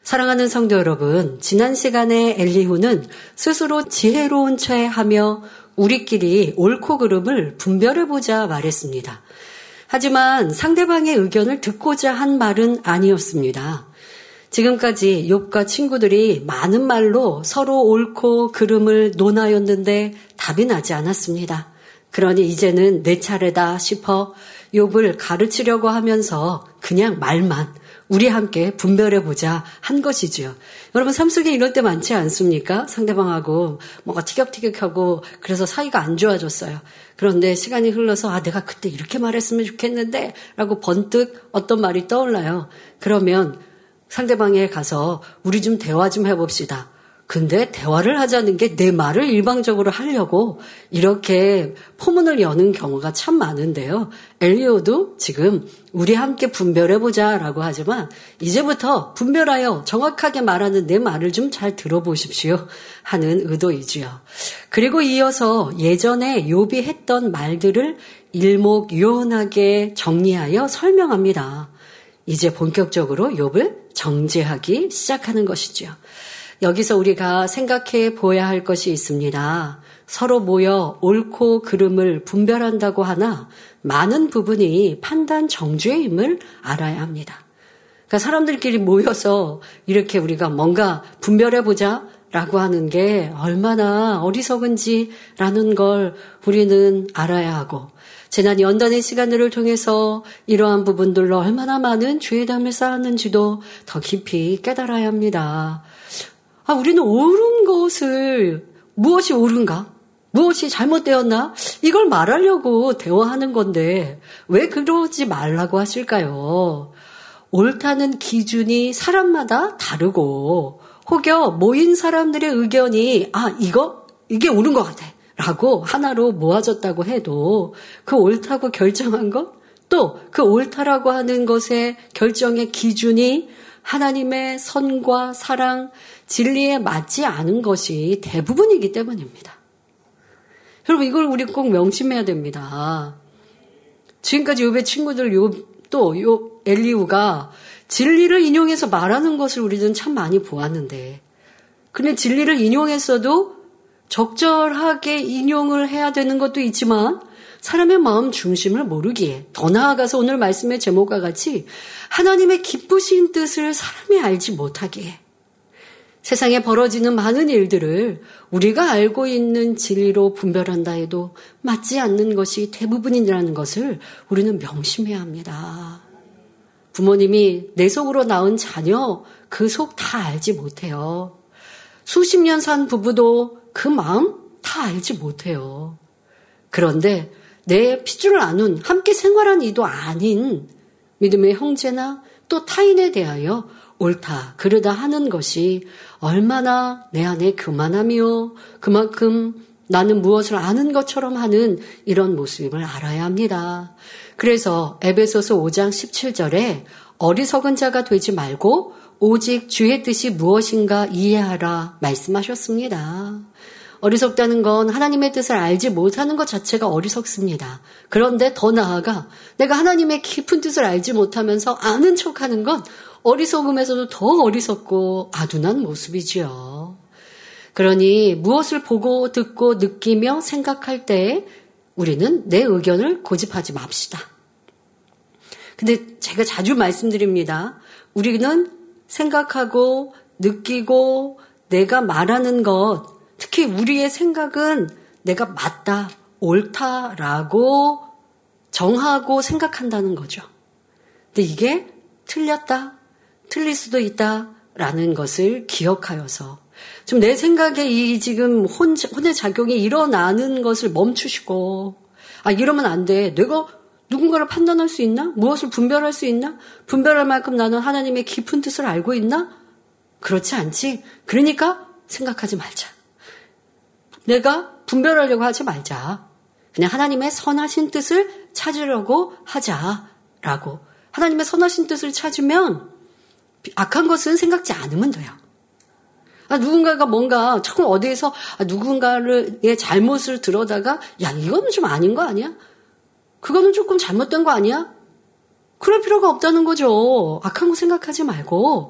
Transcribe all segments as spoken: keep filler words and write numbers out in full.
사랑하는 성도 여러분, 지난 시간에 엘리후는 스스로 지혜로운 체하며 우리끼리 옳고 그름을 분별해보자 말했습니다. 하지만 상대방의 의견을 듣고자 한 말은 아니었습니다. 지금까지 욥과 친구들이 많은 말로 서로 옳고 그름을 논하였는데 답이 나지 않았습니다. 그러니 이제는 내 차례다 싶어 욥을 가르치려고 하면서 그냥 말만 우리 함께 분별해보자 한 것이지요. 여러분 삶 속에 이럴 때 많지 않습니까? 상대방하고 뭔가 티격태격하고 그래서 사이가 안 좋아졌어요. 그런데 시간이 흘러서 아 내가 그때 이렇게 말했으면 좋겠는데 라고 번뜩 어떤 말이 떠올라요. 그러면 상대방에 가서 우리 좀 대화 좀 해봅시다. 근데 대화를 하자는 게 내 말을 일방적으로 하려고 이렇게 포문을 여는 경우가 참 많은데요. 엘리후도 지금 우리 함께 분별해보자 라고 하지만 이제부터 분별하여 정확하게 말하는 내 말을 좀 잘 들어보십시오 하는 의도이지요. 그리고 이어서 예전에 욥이 했던 말들을 일목요연하게 정리하여 설명합니다. 이제 본격적으로 욥을 정죄하기 시작하는 것이지요. 여기서 우리가 생각해 보아야 할 것이 있습니다. 서로 모여 옳고 그름을 분별한다고 하나 많은 부분이 판단 정죄임을 알아야 합니다. 그러니까 사람들끼리 모여서 이렇게 우리가 뭔가 분별해보자 라고 하는 게 얼마나 어리석은지라는 걸 우리는 알아야 하고 지난 연단의 시간들을 통해서 이러한 부분들로 얼마나 많은 죄담을 쌓았는지도 더 깊이 깨달아야 합니다. 아, 우리는 옳은 것을 무엇이 옳은가? 무엇이 잘못되었나? 이걸 말하려고 대화하는 건데 왜 그러지 말라고 하실까요? 옳다는 기준이 사람마다 다르고 혹여 모인 사람들의 의견이 아 이거 이게 옳은 것 같아 라고 하나로 모아졌다고 해도 그 옳다고 결정한 것 또 그 옳다라고 하는 것의 결정의 기준이 하나님의 선과 사랑, 진리에 맞지 않은 것이 대부분이기 때문입니다. 여러분 이걸 우리 꼭 명심해야 됩니다. 지금까지 욥의 친구들 욥, 또 요 엘리후가 진리를 인용해서 말하는 것을 우리는 참 많이 보았는데 근데 진리를 인용했어도 적절하게 인용을 해야 되는 것도 있지만 사람의 마음 중심을 모르기에 더 나아가서 오늘 말씀의 제목과 같이 하나님의 기쁘신 뜻을 사람이 알지 못하기에 세상에 벌어지는 많은 일들을 우리가 알고 있는 진리로 분별한다 해도 맞지 않는 것이 대부분이라는 것을 우리는 명심해야 합니다. 부모님이 내 속으로 낳은 자녀 그 속 다 알지 못해요. 수십 년 산 부부도 그 마음 다 알지 못해요. 그런데 내 핏줄을 나눈 함께 생활한 이도 아닌 믿음의 형제나 또 타인에 대하여 옳다 그르다 하는 것이 얼마나 내 안에 교만함이요 그만큼 나는 무엇을 아는 것처럼 하는 이런 모습임을 알아야 합니다. 그래서 에베소서 오 장 십칠 절에 어리석은 자가 되지 말고 오직 주의 뜻이 무엇인가 이해하라 말씀하셨습니다. 어리석다는 건 하나님의 뜻을 알지 못하는 것 자체가 어리석습니다. 그런데 더 나아가 내가 하나님의 깊은 뜻을 알지 못하면서 아는 척하는 건 어리석음에서도 더 어리석고 아둔한 모습이지요. 그러니 무엇을 보고 듣고 느끼며 생각할 때 우리는 내 의견을 고집하지 맙시다. 근데 제가 자주 말씀드립니다. 우리는 생각하고 느끼고 내가 말하는 것 특히 우리의 생각은 내가 맞다, 옳다라고 정하고 생각한다는 거죠. 근데 이게 틀렸다, 틀릴 수도 있다라는 것을 기억하여서 좀 내 생각에 이 지금 혼, 혼의 작용이 일어나는 것을 멈추시고 아 이러면 안 돼. 내가 누군가를 판단할 수 있나? 무엇을 분별할 수 있나? 분별할 만큼 나는 하나님의 깊은 뜻을 알고 있나? 그렇지 않지. 그러니까 생각하지 말자. 내가 분별하려고 하지 말자. 그냥 하나님의 선하신 뜻을 찾으려고 하자라고. 하나님의 선하신 뜻을 찾으면 악한 것은 생각지 않으면 돼요. 아, 누군가가 뭔가 자꾸 어디에서 아, 누군가의 잘못을 들어다가 야 이거는 좀 아닌 거 아니야? 그거는 조금 잘못된 거 아니야? 그럴 필요가 없다는 거죠. 악한 거 생각하지 말고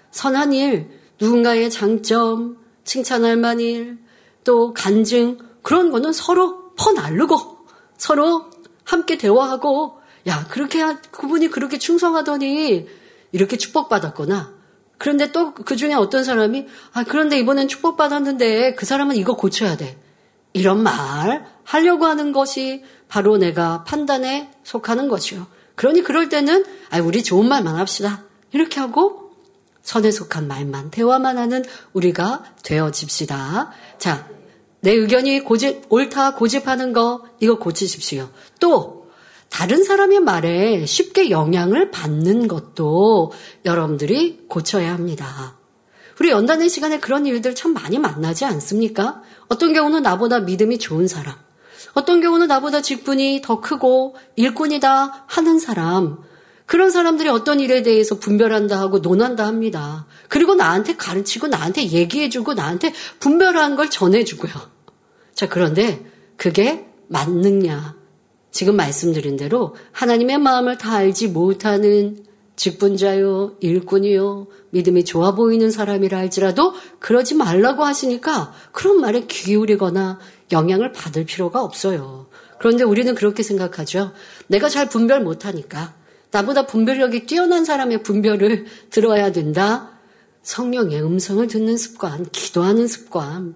선한 일, 누군가의 장점, 칭찬할 만한 일, 또 간증, 그런 거는 서로 퍼나르고 서로 함께 대화하고, 야, 그렇게, 그분이 그렇게 충성하더니 이렇게 축복받았구나. 그런데 또 그 중에 어떤 사람이, 아, 그런데 이번엔 축복받았는데 그 사람은 이거 고쳐야 돼. 이런 말 하려고 하는 것이 바로 내가 판단에 속하는 것이요. 그러니 그럴 때는, 아, 우리 좋은 말만 합시다. 이렇게 하고 선에 속한 말만, 대화만 하는 우리가 되어집시다. 자, 내 의견이 고집, 옳다 고집하는 거, 이거 고치십시오. 또 다른 사람의 말에 쉽게 영향을 받는 것도 여러분들이 고쳐야 합니다. 우리 연단의 시간에 그런 일들 참 많이 만나지 않습니까? 어떤 경우는 나보다 믿음이 좋은 사람, 어떤 경우는 나보다 직분이 더 크고 일꾼이다 하는 사람, 그런 사람들이 어떤 일에 대해서 분별한다 하고 논한다 합니다. 그리고 나한테 가르치고 나한테 얘기해주고 나한테 분별한 걸 전해주고요. 자, 그런데 그게 맞느냐? 지금 말씀드린 대로 하나님의 마음을 다 알지 못하는 직분자요, 일꾼이요, 믿음이 좋아 보이는 사람이라 할지라도 그러지 말라고 하시니까 그런 말에 귀 기울이거나 영향을 받을 필요가 없어요. 그런데 우리는 그렇게 생각하죠. 내가 잘 분별 못하니까 나보다 분별력이 뛰어난 사람의 분별을 들어야 된다. 성령의 음성을 듣는 습관, 기도하는 습관.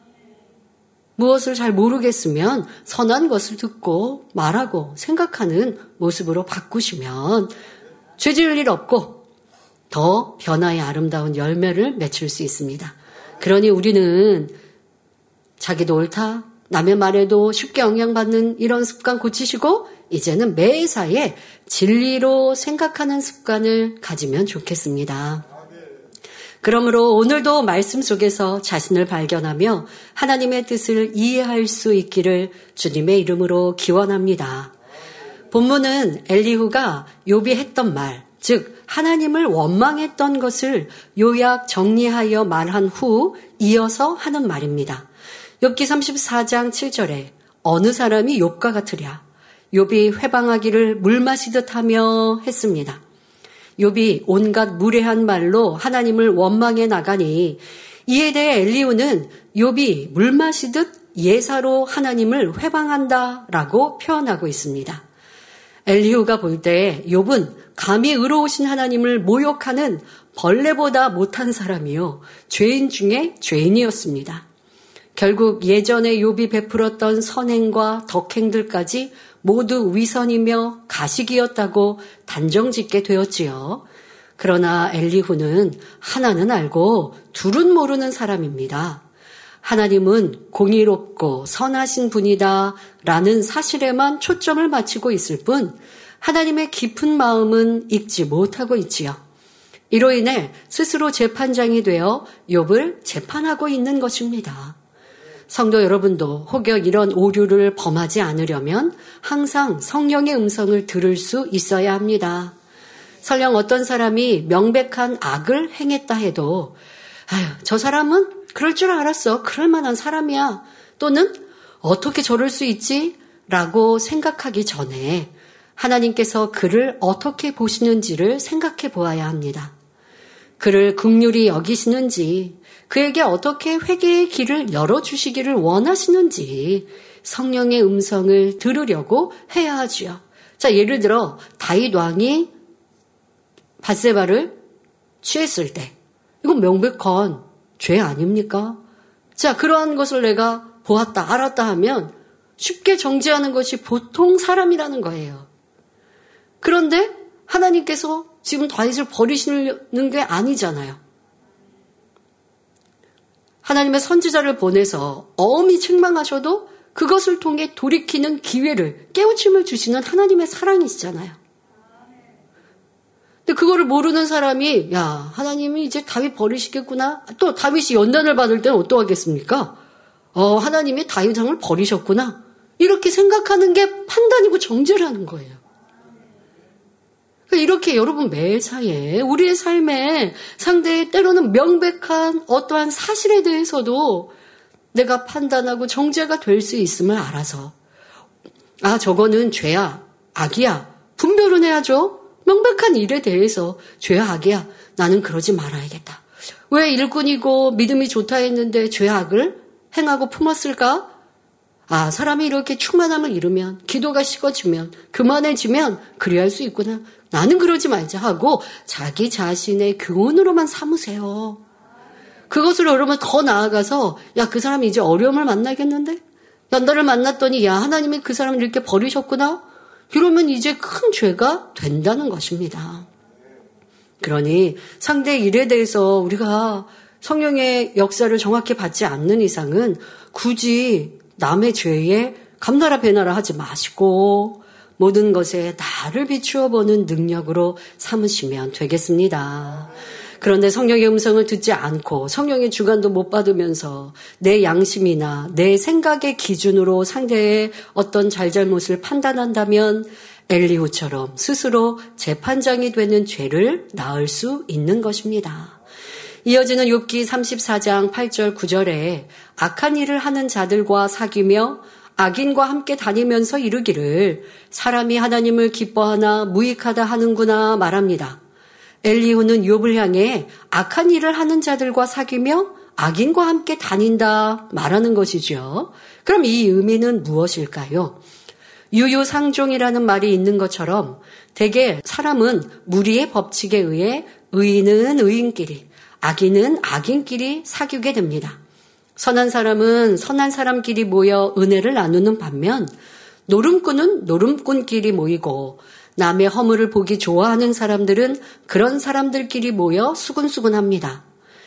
무엇을 잘 모르겠으면 선한 것을 듣고 말하고 생각하는 모습으로 바꾸시면 죄 지을 일 없고 더 변화의 아름다운 열매를 맺을 수 있습니다. 그러니 우리는 자기도 옳다, 남의 말에도 쉽게 영향받는 이런 습관 고치시고 이제는 매사에 진리로 생각하는 습관을 가지면 좋겠습니다. 그러므로 오늘도 말씀 속에서 자신을 발견하며 하나님의 뜻을 이해할 수 있기를 주님의 이름으로 기원합니다. 본문은 엘리후가 욥이 했던 말, 즉 하나님을 원망했던 것을 요약 정리하여 말한 후 이어서 하는 말입니다. 욥기 삼십사 장 칠 절에 어느 사람이 욥과 같으랴. 욥이 회방하기를 물 마시듯 하며 했습니다. 욥이 온갖 무례한 말로 하나님을 원망해 나가니 이에 대해 엘리후는 욥이 물 마시듯 예사로 하나님을 회방한다라고 표현하고 있습니다. 엘리후가 볼 때 욥은 감히 의로우신 하나님을 모욕하는 벌레보다 못한 사람이요, 죄인 중에 죄인이었습니다. 결국 예전에 욥이 베풀었던 선행과 덕행들까지 모두 위선이며 가식이었다고 단정짓게 되었지요. 그러나 엘리후는 하나는 알고 둘은 모르는 사람입니다. 하나님은 공의롭고 선하신 분이다 라는 사실에만 초점을 맞추고 있을 뿐 하나님의 깊은 마음은 읽지 못하고 있지요. 이로 인해 스스로 재판장이 되어 욥을 재판하고 있는 것입니다. 성도 여러분도 혹여 이런 오류를 범하지 않으려면 항상 성령의 음성을 들을 수 있어야 합니다. 설령 어떤 사람이 명백한 악을 행했다 해도 아유, 저 사람은 그럴 줄 알았어. 그럴 만한 사람이야. 또는 어떻게 저럴 수 있지? 라고 생각하기 전에 하나님께서 그를 어떻게 보시는지를 생각해 보아야 합니다. 그를 긍휼히 여기시는지, 그에게 어떻게 회개의 길을 열어주시기를 원하시는지 성령의 음성을 들으려고 해야 하지요. 자, 예를 들어 다윗 왕이 밧세바를 취했을 때 이건 명백한 죄 아닙니까? 자, 그러한 것을 내가 보았다, 알았다 하면 쉽게 정죄하는 것이 보통 사람이라는 거예요. 그런데 하나님께서 지금 다윗을 버리시는 게 아니잖아요. 하나님의 선지자를 보내서 엄히 책망하셔도 그것을 통해 돌이키는 기회를, 깨우침을 주시는 하나님의 사랑이시잖아요. 근데 그거를 모르는 사람이 야, 하나님이 이제 다윗 버리시겠구나. 또 다윗이 연단을 받을 때는 어떠하겠습니까? 어, 하나님이 다윗 왕을 버리셨구나. 이렇게 생각하는 게 판단이고 정죄라는 거예요. 이렇게 여러분 매사에 우리의 삶에 상대의 때로는 명백한 어떠한 사실에 대해서도 내가 판단하고 정죄가 될 수 있음을 알아서 아, 저거는 죄야, 악이야, 분별은 해야죠. 명백한 일에 대해서 죄악이야. 나는 그러지 말아야겠다. 왜 일꾼이고 믿음이 좋다 했는데 죄악을 행하고 품었을까? 아, 사람이 이렇게 충만함을 잃으면, 기도가 식어지면, 교만해지면 그리할 수 있구나. 나는 그러지 말자 하고 자기 자신의 교훈으로만 삼으세요. 그것을 여러분 더 나아가서 야, 그 사람이 이제 어려움을 만나겠는데? 연달을 만났더니 야, 하나님이 그 사람을 이렇게 버리셨구나? 이러면 이제 큰 죄가 된다는 것입니다. 그러니 상대의 일에 대해서 우리가 성령의 역사를 정확히 받지 않는 이상은 굳이 남의 죄에 감나라 배나라 하지 마시고 모든 것에 나를 비추어 보는 능력으로 삼으시면 되겠습니다. 그런데 성령의 음성을 듣지 않고 성령의 주관도 못 받으면서 내 양심이나 내 생각의 기준으로 상대의 어떤 잘잘못을 판단한다면 엘리후처럼 스스로 재판장이 되는 죄를 낳을 수 있는 것입니다. 이어지는 욥기 삼십사 장 팔 절 구 절에 악한 일을 하는 자들과 사귀며 악인과 함께 다니면서 이르기를 사람이 하나님을 기뻐하나 무익하다 하는구나 말합니다. 엘리후는 욥을 향해 악한 일을 하는 자들과 사귀며 악인과 함께 다닌다 말하는 것이죠. 그럼 이 의미는 무엇일까요? 유유상종이라는 말이 있는 것처럼 대개 사람은 무리의 법칙에 의해 의인은 의인끼리, 악인은 악인끼리 사귀게 됩니다. 선한 사람은 선한 사람끼리 모여 은혜를 나누는 반면 노름꾼은 노름꾼끼리 모이고 남의 허물을 보기 좋아하는 사람들은 그런 사람들끼리 모여 수군수군합니다.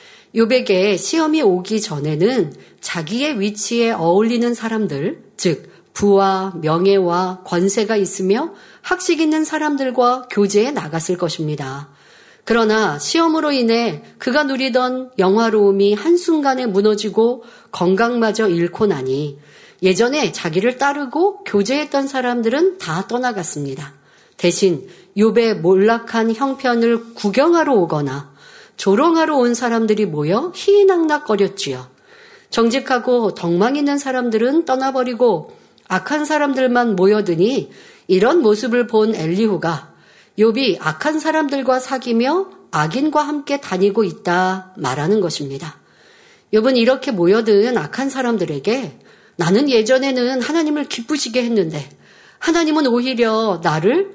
욥에게 시험이 오기 전에는 자기의 위치에 어울리는 사람들, 즉 부와 명예와 권세가 있으며 학식 있는 사람들과 교제에 나갔을 것입니다. 그러나 시험으로 인해 그가 누리던 영화로움이 한순간에 무너지고 건강마저 잃고 나니 예전에 자기를 따르고 교제했던 사람들은 다 떠나갔습니다. 대신 욥의 몰락한 형편을 구경하러 오거나 조롱하러 온 사람들이 모여 희희낙낙거렸지요. 정직하고 덕망 있는 사람들은 떠나버리고 악한 사람들만 모여드니 이런 모습을 본 엘리후가 욥이 악한 사람들과 사귀며 악인과 함께 다니고 있다 말하는 것입니다. 욥은 이렇게 모여든 악한 사람들에게 나는 예전에는 하나님을 기쁘시게 했는데 하나님은 오히려 나를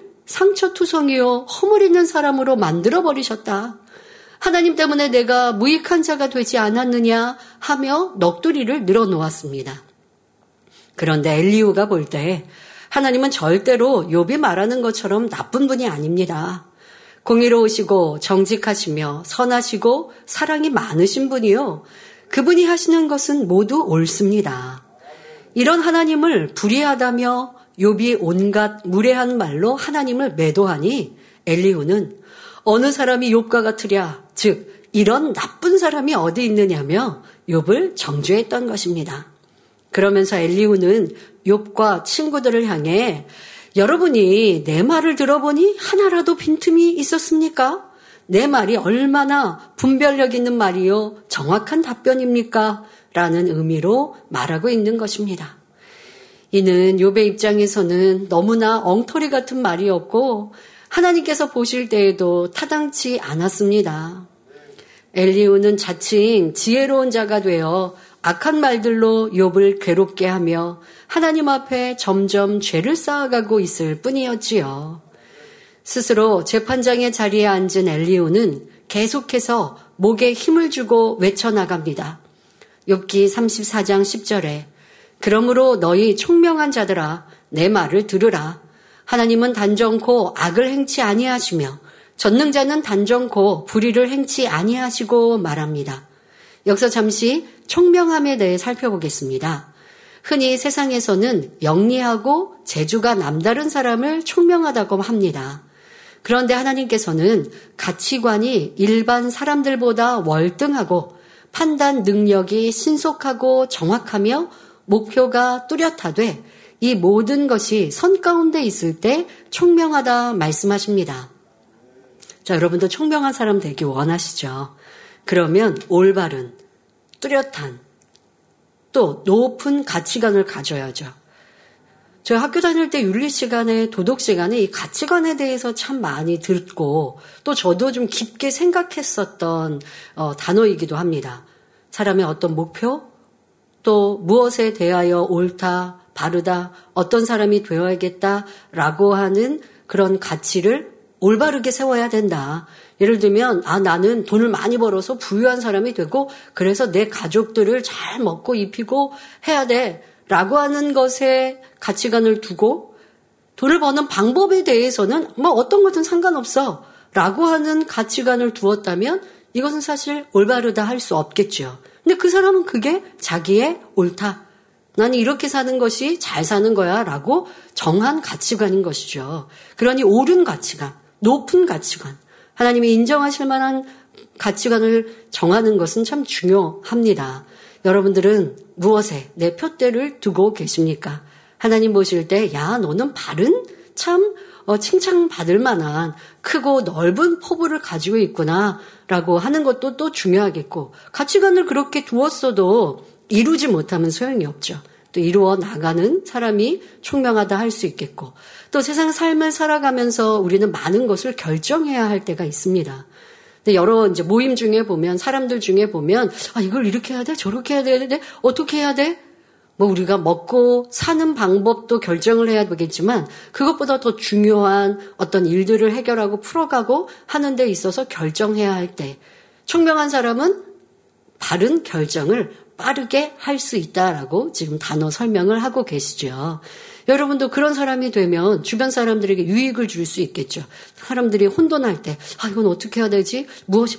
상처투성이요 허물 있는 사람으로 만들어버리셨다. 하나님 때문에 내가 무익한 자가 되지 않았느냐 하며 넋두리를 늘어놓았습니다. 그런데 엘리후가 볼 때 하나님은 절대로 욥이 말하는 것처럼 나쁜 분이 아닙니다. 공의로우시고 정직하시며 선하시고 사랑이 많으신 분이요. 그분이 하시는 것은 모두 옳습니다. 이런 하나님을 불의하다며 욥이 온갖 무례한 말로 하나님을 매도하니 엘리후는 어느 사람이 욥과 같으랴, 즉 이런 나쁜 사람이 어디 있느냐며 욥을 정죄했던 것입니다. 그러면서 엘리후는 욥과 친구들을 향해 여러분이 내 말을 들어보니 하나라도 빈틈이 있었습니까? 내 말이 얼마나 분별력 있는 말이요 정확한 답변입니까? 라는 의미로 말하고 있는 것입니다. 이는 욥의 입장에서는 너무나 엉터리 같은 말이었고 하나님께서 보실 때에도 타당치 않았습니다. 엘리후는 자칭 지혜로운 자가 되어 악한 말들로 욥을 괴롭게 하며 하나님 앞에 점점 죄를 쌓아가고 있을 뿐이었지요. 스스로 재판장의 자리에 앉은 엘리후는 계속해서 목에 힘을 주고 외쳐나갑니다. 욥기 삼십사 장 십 절에 그러므로 너희 총명한 자들아 내 말을 들으라. 하나님은 단정코 악을 행치 아니하시며 전능자는 단정코 불의를 행치 아니하시고 말합니다. 여기서 잠시 총명함에 대해 살펴보겠습니다. 흔히 세상에서는 영리하고 재주가 남다른 사람을 총명하다고 합니다. 그런데 하나님께서는 가치관이 일반 사람들보다 월등하고 판단 능력이 신속하고 정확하며 목표가 뚜렷하되 이 모든 것이 선 가운데 있을 때 총명하다 말씀하십니다. 자, 여러분도 총명한 사람 되기 원하시죠? 그러면 올바른, 뚜렷한, 또 높은 가치관을 가져야죠. 저 학교 다닐 때 윤리 시간에, 도덕 시간에 이 가치관에 대해서 참 많이 듣고 또 저도 좀 깊게 생각했었던 어, 단어이기도 합니다. 사람의 어떤 목표, 또 무엇에 대하여 옳다, 바르다, 어떤 사람이 되어야겠다라고 하는 그런 가치를 올바르게 세워야 된다. 예를 들면 아 나는 돈을 많이 벌어서 부유한 사람이 되고 그래서 내 가족들을 잘 먹고 입히고 해야 돼라고 하는 것에 가치관을 두고 돈을 버는 방법에 대해서는 뭐 어떤 것은 상관없어 라고 하는 가치관을 두었다면 이것은 사실 올바르다 할 수 없겠죠. 근데 그 사람은 그게 자기의 옳다. 나는 이렇게 사는 것이 잘 사는 거야 라고 정한 가치관인 것이죠. 그러니 옳은 가치관, 높은 가치관, 하나님이 인정하실 만한 가치관을 정하는 것은 참 중요합니다. 여러분들은 무엇에 내 표대를 두고 계십니까? 하나님 보실 때 야 너는 바른 참 어, 칭찬받을 만한 크고 넓은 포부를 가지고 있구나 라고 하는 것도 또 중요하겠고 가치관을 그렇게 두었어도 이루지 못하면 소용이 없죠. 또 이루어 나가는 사람이 총명하다 할 수 있겠고 또 세상 삶을 살아가면서 우리는 많은 것을 결정해야 할 때가 있습니다. 근데 여러 이제 모임 중에 보면 사람들 중에 보면 아 이걸 이렇게 해야 돼 저렇게 해야 돼 어떻게 해야 돼 뭐 우리가 먹고 사는 방법도 결정을 해야 되겠지만 그것보다 더 중요한 어떤 일들을 해결하고 풀어가고 하는 데 있어서 결정해야 할 때 총명한 사람은 바른 결정을 빠르게 할 수 있다라고 지금 단어 설명을 하고 계시죠. 여러분도 그런 사람이 되면 주변 사람들에게 유익을 줄 수 있겠죠. 사람들이 혼돈할 때 아 이건 어떻게 해야 되지? 무엇이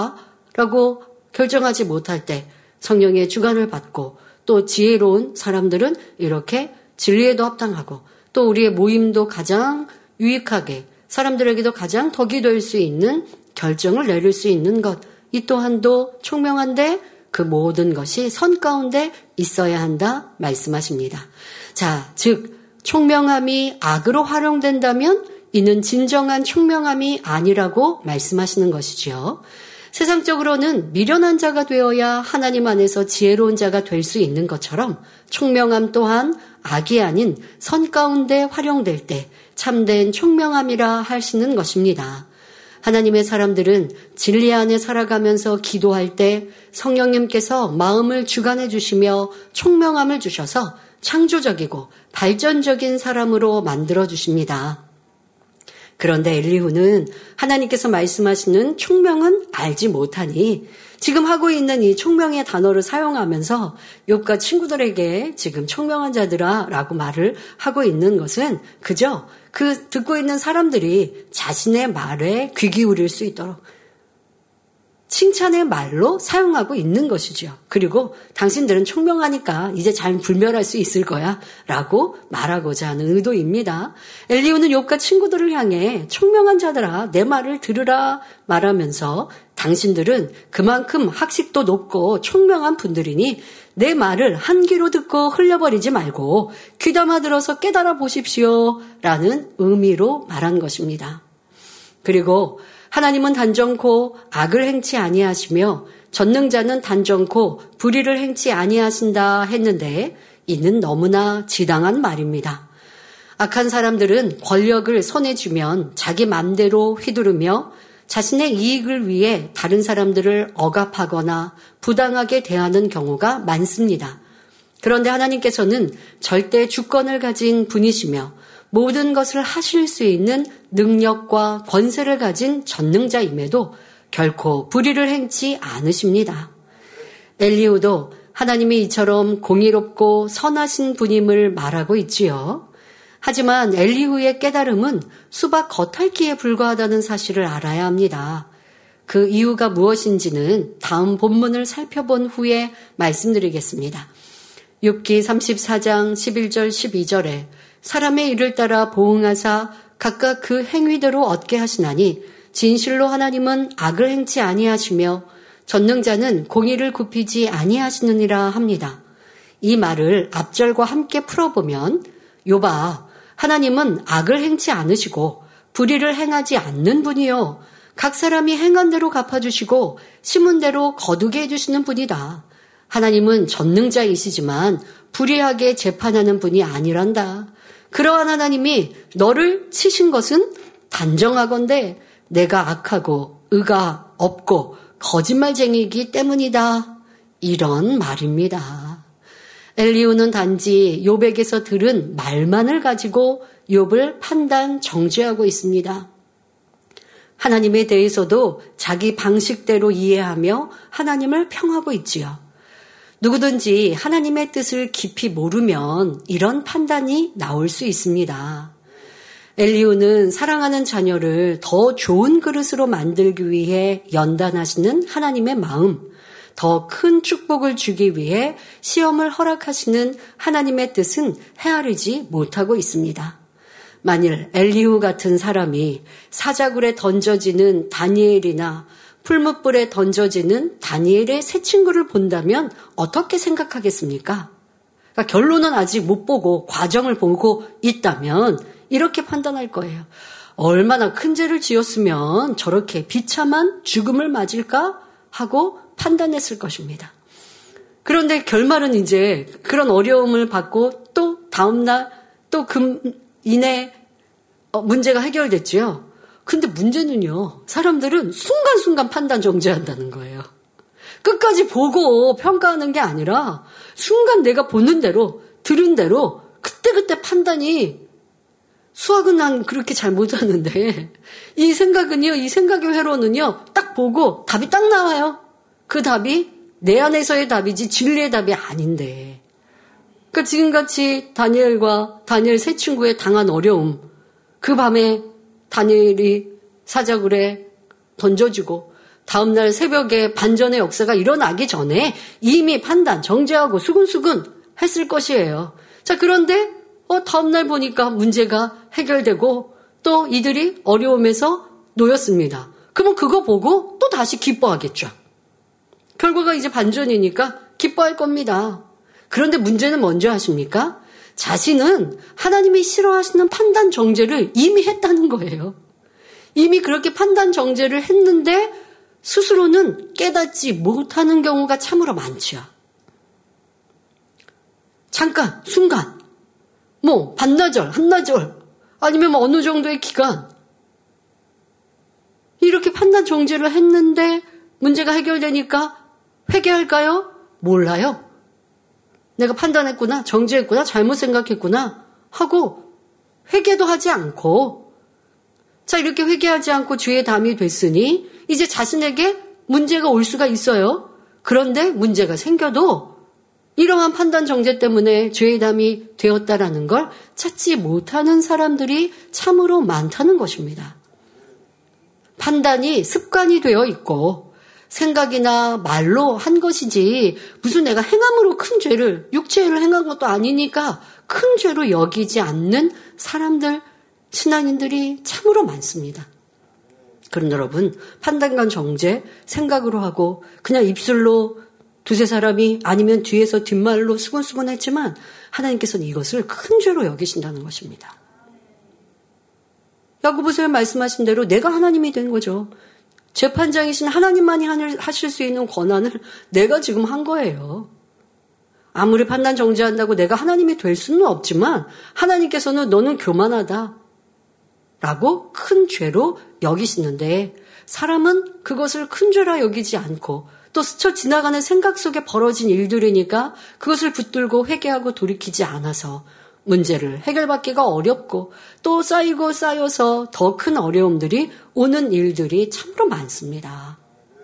바를까라고 결정하지 못할 때 성령의 주관을 받고 또 지혜로운 사람들은 이렇게 진리에도 합당하고 또 우리의 모임도 가장 유익하게 사람들에게도 가장 덕이 될 수 있는 결정을 내릴 수 있는 것 이 또한도 총명한데 그 모든 것이 선 가운데 있어야 한다 말씀하십니다. 자, 즉 총명함이 악으로 활용된다면 이는 진정한 총명함이 아니라고 말씀하시는 것이지요. 세상적으로는 미련한 자가 되어야 하나님 안에서 지혜로운 자가 될 수 있는 것처럼 총명함 또한 악이 아닌 선 가운데 활용될 때 참된 총명함이라 하시는 것입니다. 하나님의 사람들은 진리 안에 살아가면서 기도할 때 성령님께서 마음을 주관해 주시며 총명함을 주셔서 창조적이고 발전적인 사람으로 만들어 주십니다. 그런데 엘리후는 하나님께서 말씀하시는 총명은 알지 못하니 지금 하고 있는 이 총명의 단어를 사용하면서 욥과 친구들에게 지금 총명한 자들아 라고 말을 하고 있는 것은 그저 그 듣고 있는 사람들이 자신의 말에 귀 기울일 수 있도록 칭찬의 말로 사용하고 있는 것이죠. 그리고 당신들은 총명하니까 이제 잘 불멸할 수 있을 거야 라고 말하고자 하는 의도입니다. 엘리후는 욥과 친구들을 향해 총명한 자들아 내 말을 들으라 말하면서 당신들은 그만큼 학식도 높고 총명한 분들이니 내 말을 한 귀로 듣고 흘려버리지 말고 귀담아 들어서 깨달아 보십시오 라는 의미로 말한 것입니다. 그리고 하나님은 단정코 악을 행치 아니하시며 전능자는 단정코 불의를 행치 아니하신다 했는데 이는 너무나 지당한 말입니다. 악한 사람들은 권력을 손에 쥐면 자기 맘대로 휘두르며 자신의 이익을 위해 다른 사람들을 억압하거나 부당하게 대하는 경우가 많습니다. 그런데 하나님께서는 절대 주권을 가진 분이시며 모든 것을 하실 수 있는 능력과 권세를 가진 전능자임에도 결코 불의를 행치 않으십니다. 엘리후도 하나님이 이처럼 공의롭고 선하신 분임을 말하고 있지요. 하지만 엘리후의 깨달음은 수박 겉핥기에 불과하다는 사실을 알아야 합니다. 그 이유가 무엇인지는 다음 본문을 살펴본 후에 말씀드리겠습니다. 욥기 삼십사 장 십일 절 십이 절에 사람의 일을 따라 보응하사 각각 그 행위대로 얻게 하시나니 진실로 하나님은 악을 행치 아니하시며 전능자는 공의를 굽히지 아니하시느니라 합니다. 이 말을 앞절과 함께 풀어보면 욥아 하나님은 악을 행치 않으시고 불의를 행하지 않는 분이요 각 사람이 행한 대로 갚아주시고 심은 대로 거두게 해주시는 분이다. 하나님은 전능자이시지만 불의하게 재판하는 분이 아니란다. 그러한 하나님이 너를 치신 것은 단정하건대 내가 악하고 의가 없고 거짓말쟁이이기 때문이다. 이런 말입니다. 엘리후는 단지 욥에게서 들은 말만을 가지고 욥을 판단 정죄하고 있습니다. 하나님에 대해서도 자기 방식대로 이해하며 하나님을 평하고 있지요. 누구든지 하나님의 뜻을 깊이 모르면 이런 판단이 나올 수 있습니다. 엘리후는 사랑하는 자녀를 더 좋은 그릇으로 만들기 위해 연단하시는 하나님의 마음, 더 큰 축복을 주기 위해 시험을 허락하시는 하나님의 뜻은 헤아리지 못하고 있습니다. 만일 엘리후 같은 사람이 사자굴에 던져지는 다니엘이나 풀무불에 던져지는 다니엘의 새 친구를 본다면 어떻게 생각하겠습니까? 그러니까 결론은 아직 못 보고 과정을 보고 있다면 이렇게 판단할 거예요. 얼마나 큰 죄를 지었으면 저렇게 비참한 죽음을 맞을까 하고 판단했을 것입니다. 그런데 결말은 이제 그런 어려움을 받고 또 다음날 또 금 이내 문제가 해결됐지요. 근데 문제는요. 사람들은 순간순간 판단 정죄한다는 거예요. 끝까지 보고 평가하는 게 아니라 순간 내가 보는 대로 들은 대로 그때그때 판단이 수학은 난 그렇게 잘 못하는데 이 생각은요. 이 생각의 회로는요. 딱 보고 답이 딱 나와요. 그 답이 내 안에서의 답이지 진리의 답이 아닌데. 그러니까 지금같이 다니엘과 다니엘 세 친구의 당한 어려움, 그 밤에 다니엘이 사자굴에 던져지고 다음날 새벽에 반전의 역사가 일어나기 전에 이미 판단, 정죄하고 수근수근 했을 것이에요. 자, 그런데 어, 다음날 보니까 문제가 해결되고 또 이들이 어려움에서 놓였습니다. 그러면 그거 보고 또 다시 기뻐하겠죠. 결과가 이제 반전이니까 기뻐할 겁니다. 그런데 문제는 뭔지 아십니까? 자신은 하나님이 싫어하시는 판단 정죄를 이미 했다는 거예요. 이미 그렇게 판단 정죄를 했는데 스스로는 깨닫지 못하는 경우가 참으로 많죠. 잠깐, 순간, 뭐 반나절, 한나절, 아니면 뭐 어느 정도의 기간 이렇게 판단 정죄를 했는데 문제가 해결되니까 회개할까요? 몰라요. 내가 판단했구나, 정죄했구나, 잘못 생각했구나 하고 회개도 하지 않고 자 이렇게 회개하지 않고 죄의 담이 됐으니 이제 자신에게 문제가 올 수가 있어요. 그런데 문제가 생겨도 이러한 판단 정죄 때문에 죄의 담이 되었다라는 걸 찾지 못하는 사람들이 참으로 많다는 것입니다. 판단이 습관이 되어 있고 생각이나 말로 한 것이지 무슨 내가 행함으로 큰 죄를 육체를 행한 것도 아니니까 큰 죄로 여기지 않는 사람들, 신앙인들이 참으로 많습니다. 그럼 여러분 판단과 정죄 생각으로 하고 그냥 입술로 두세 사람이 아니면 뒤에서 뒷말로 수근수근 했지만 하나님께서는 이것을 큰 죄로 여기신다는 것입니다. 야고보서에 말씀하신 대로 내가 하나님이 된 거죠. 재판장이신 하나님만이 하실 수 있는 권한을 내가 지금 한 거예요. 아무리 판단 정죄한다고 내가 하나님이 될 수는 없지만 하나님께서는 너는 교만하다 라고 큰 죄로 여기시는데 사람은 그것을 큰 죄라 여기지 않고 또 스쳐 지나가는 생각 속에 벌어진 일들이니까 그것을 붙들고 회개하고 돌이키지 않아서 문제를 해결받기가 어렵고 또 쌓이고 쌓여서 더 큰 어려움들이 오는 일들이 참으로 많습니다.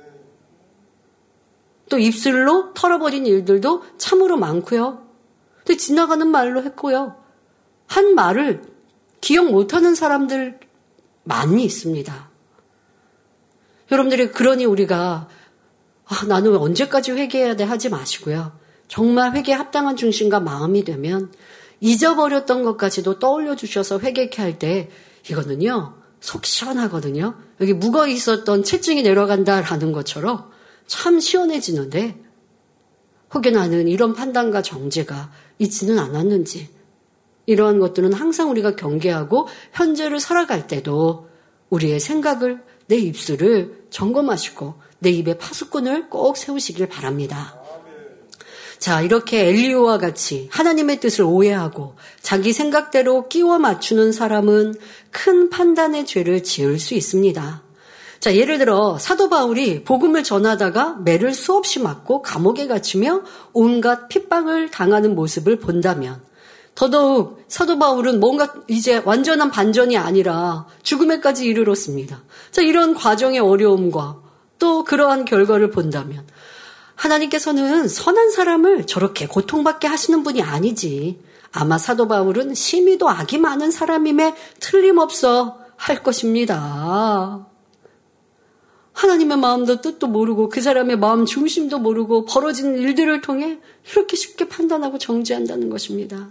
또 입술로 털어버린 일들도 참으로 많고요. 근데 지나가는 말로 했고요. 한 말을 기억 못하는 사람들 많이 있습니다. 여러분들이 그러니 우리가 아, 나는 언제까지 회개해야 돼 하지 마시고요. 정말 회개에 합당한 중심과 마음이 되면 잊어버렸던 것까지도 떠올려 주셔서 회개케 할 때 이거는요. 속 시원하거든요. 여기 묵어 있었던 체증이 내려간다라는 것처럼 참 시원해지는데 혹여 나는 이런 판단과 정죄가 있지는 않았는지 이러한 것들은 항상 우리가 경계하고 현재를 살아갈 때도 우리의 생각을 내 입술을 점검하시고 내 입에 파수꾼을 꼭 세우시길 바랍니다. 자, 이렇게 엘리후와 같이 하나님의 뜻을 오해하고 자기 생각대로 끼워 맞추는 사람은 큰 판단의 죄를 지을 수 있습니다. 자, 예를 들어 사도 바울이 복음을 전하다가 매를 수없이 맞고 감옥에 갇히며 온갖 핍박을 당하는 모습을 본다면, 더더욱 사도 바울은 뭔가 이제 완전한 반전이 아니라 죽음에까지 이르렀습니다. 자, 이런 과정의 어려움과 또 그러한 결과를 본다면 하나님께서는 선한 사람을 저렇게 고통받게 하시는 분이 아니지. 아마 사도 바울은 심히도 악이 많은 사람임에 틀림없어 할 것입니다. 하나님의 마음도 뜻도 모르고 그 사람의 마음 중심도 모르고 벌어진 일들을 통해 이렇게 쉽게 판단하고 정죄한다는 것입니다.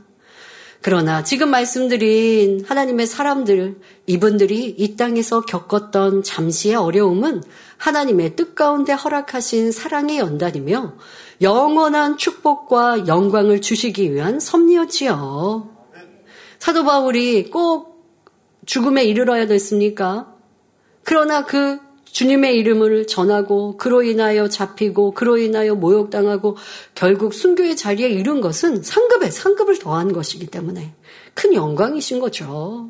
그러나 지금 말씀드린 하나님의 사람들, 이분들이 이 땅에서 겪었던 잠시의 어려움은 하나님의 뜻 가운데 허락하신 사랑의 연단이며 영원한 축복과 영광을 주시기 위한 섭리였지요. 사도 바울이 꼭 죽음에 이르러야 됐습니까? 그러나 그 주님의 이름을 전하고 그로 인하여 잡히고 그로 인하여 모욕당하고 결국 순교의 자리에 이른 것은 상급에 상급을 더한 것이기 때문에 큰 영광이신 거죠.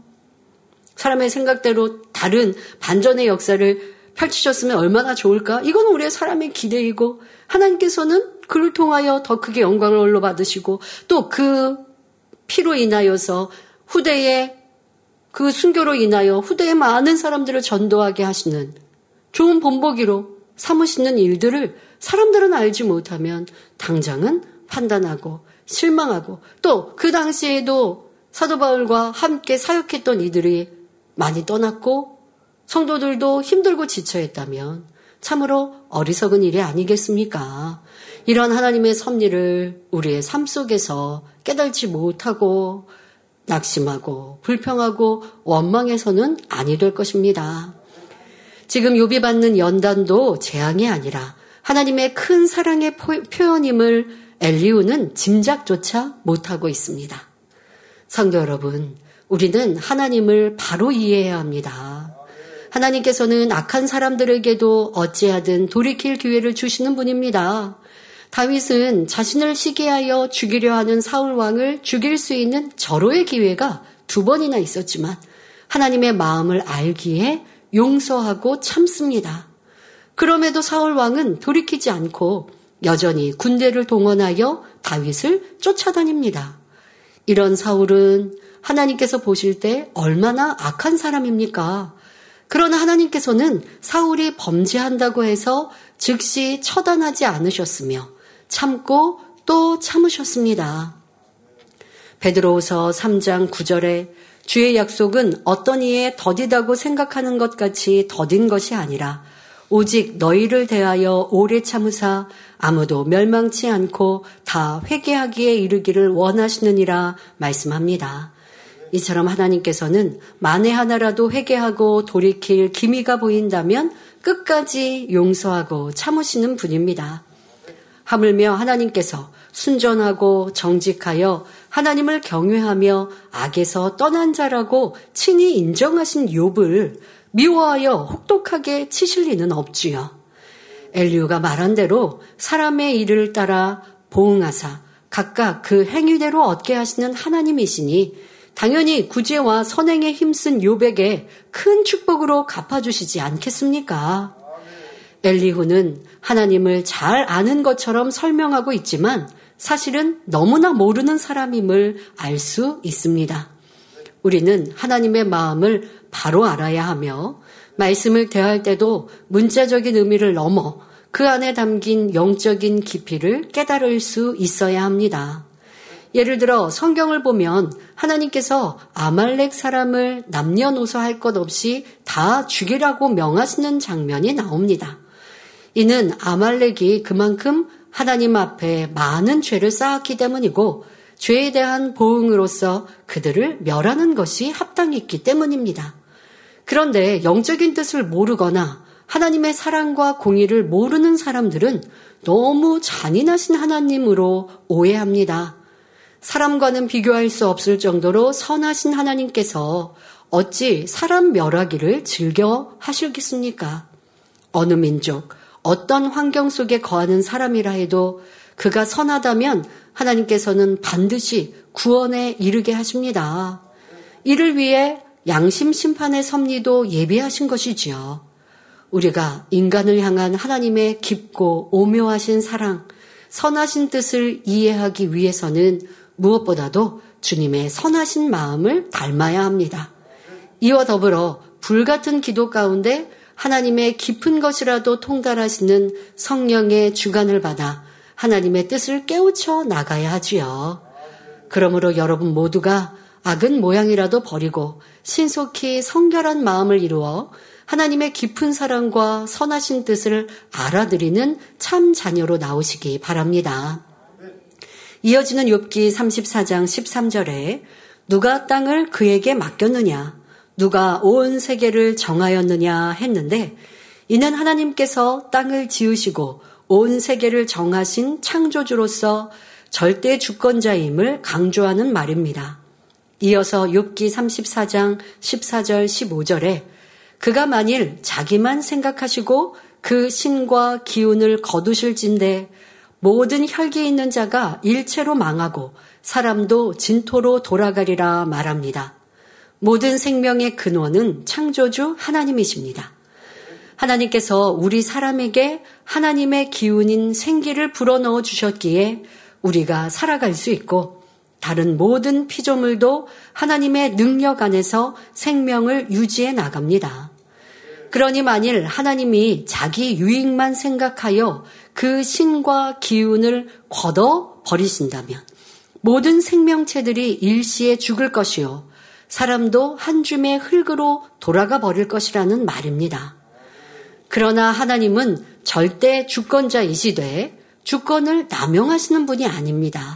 사람의 생각대로 다른 반전의 역사를 펼치셨으면 얼마나 좋을까? 이건 우리의 사람의 기대이고 하나님께서는 그를 통하여 더 크게 영광을 올려 받으시고 또 그 피로 인하여서 후대에 그 순교로 인하여 후대에 많은 사람들을 전도하게 하시는 좋은 본보기로 삼으시는 일들을 사람들은 알지 못하면 당장은 판단하고 실망하고 또 그 당시에도 사도 바울과 함께 사역했던 이들이 많이 떠났고 성도들도 힘들고 지쳐있다면 참으로 어리석은 일이 아니겠습니까? 이런 하나님의 섭리를 우리의 삶 속에서 깨달지 못하고 낙심하고 불평하고 원망해서는 아니 될 것입니다. 지금 욥이 받는 연단도 재앙이 아니라 하나님의 큰 사랑의 표현임을 엘리후는 짐작조차 못하고 있습니다. 성도 여러분, 우리는 하나님을 바로 이해해야 합니다. 하나님께서는 악한 사람들에게도 어찌하든 돌이킬 기회를 주시는 분입니다. 다윗은 자신을 시기하여 죽이려 하는 사울 왕을 죽일 수 있는 절호의 기회가 두 번이나 있었지만 하나님의 마음을 알기에 용서하고 참습니다. 그럼에도 사울 왕은 돌이키지 않고 여전히 군대를 동원하여 다윗을 쫓아다닙니다. 이런 사울은 하나님께서 보실 때 얼마나 악한 사람입니까? 그러나 하나님께서는 사울이 범죄한다고 해서 즉시 처단하지 않으셨으며 참고 또 참으셨습니다. 베드로후서 삼 장 구 절에 주의 약속은 어떤 이에 더디다고 생각하는 것 같이 더딘 것이 아니라 오직 너희를 대하여 오래 참으사 아무도 멸망치 않고 다 회개하기에 이르기를 원하시느니라 말씀합니다. 이처럼 하나님께서는 만에 하나라도 회개하고 돌이킬 기미가 보인다면 끝까지 용서하고 참으시는 분입니다. 하물며 하나님께서 순전하고 정직하여 하나님을 경외하며 악에서 떠난 자라고 친히 인정하신 욥을 미워하여 혹독하게 치실 리는 없지요. 엘리후가 말한 대로 사람의 일을 따라 보응하사 각각 그 행위대로 얻게 하시는 하나님이시니 당연히 구제와 선행에 힘쓴 욥에게 큰 축복으로 갚아주시지 않겠습니까? 엘리후는 하나님을 잘 아는 것처럼 설명하고 있지만 사실은 너무나 모르는 사람임을 알 수 있습니다. 우리는 하나님의 마음을 바로 알아야 하며 말씀을 대할 때도 문자적인 의미를 넘어 그 안에 담긴 영적인 깊이를 깨달을 수 있어야 합니다. 예를 들어 성경을 보면 하나님께서 아말렉 사람을 남녀노소 할 것 없이 다 죽이라고 명하시는 장면이 나옵니다. 이는 아말렉이 그만큼 하나님 앞에 많은 죄를 쌓았기 때문이고 죄에 대한 보응으로서 그들을 멸하는 것이 합당했기 때문입니다. 그런데 영적인 뜻을 모르거나 하나님의 사랑과 공의를 모르는 사람들은 너무 잔인하신 하나님으로 오해합니다. 사람과는 비교할 수 없을 정도로 선하신 하나님께서 어찌 사람 멸하기를 즐겨 하시겠습니까? 어느 민족, 어떤 환경 속에 거하는 사람이라 해도 그가 선하다면 하나님께서는 반드시 구원에 이르게 하십니다. 이를 위해 양심 심판의 섭리도 예비하신 것이지요. 우리가 인간을 향한 하나님의 깊고 오묘하신 사랑, 선하신 뜻을 이해하기 위해서는 무엇보다도 주님의 선하신 마음을 닮아야 합니다. 이와 더불어 불같은 기도 가운데 하나님의 깊은 것이라도 통달하시는 성령의 주관을 받아 하나님의 뜻을 깨우쳐 나가야 하지요. 그러므로 여러분 모두가 악은 모양이라도 버리고 신속히 성결한 마음을 이루어 하나님의 깊은 사랑과 선하신 뜻을 알아들이는 참 자녀로 나오시기 바랍니다. 이어지는 욥기 삼십사 장 십삼 절에 누가 땅을 그에게 맡겼느냐, 누가 온 세계를 정하였느냐 했는데, 이는 하나님께서 땅을 지으시고 온 세계를 정하신 창조주로서 절대 주권자임을 강조하는 말입니다. 이어서 욥기 삼십사 장 십사 절 십오 절에 그가 만일 자기만 생각하시고 그 신과 기운을 거두실진대 모든 혈기 있는 자가 일체로 망하고 사람도 진토로 돌아가리라 말합니다. 모든 생명의 근원은 창조주 하나님이십니다. 하나님께서 우리 사람에게 하나님의 기운인 생기를 불어넣어 주셨기에 우리가 살아갈 수 있고 다른 모든 피조물도 하나님의 능력 안에서 생명을 유지해 나갑니다. 그러니 만일 하나님이 자기 유익만 생각하여 그 신과 기운을 걷어 버리신다면 모든 생명체들이 일시에 죽을 것이요 사람도 한 줌의 흙으로 돌아가 버릴 것이라는 말입니다. 그러나 하나님은 절대 주권자이시되 주권을 남용하시는 분이 아닙니다.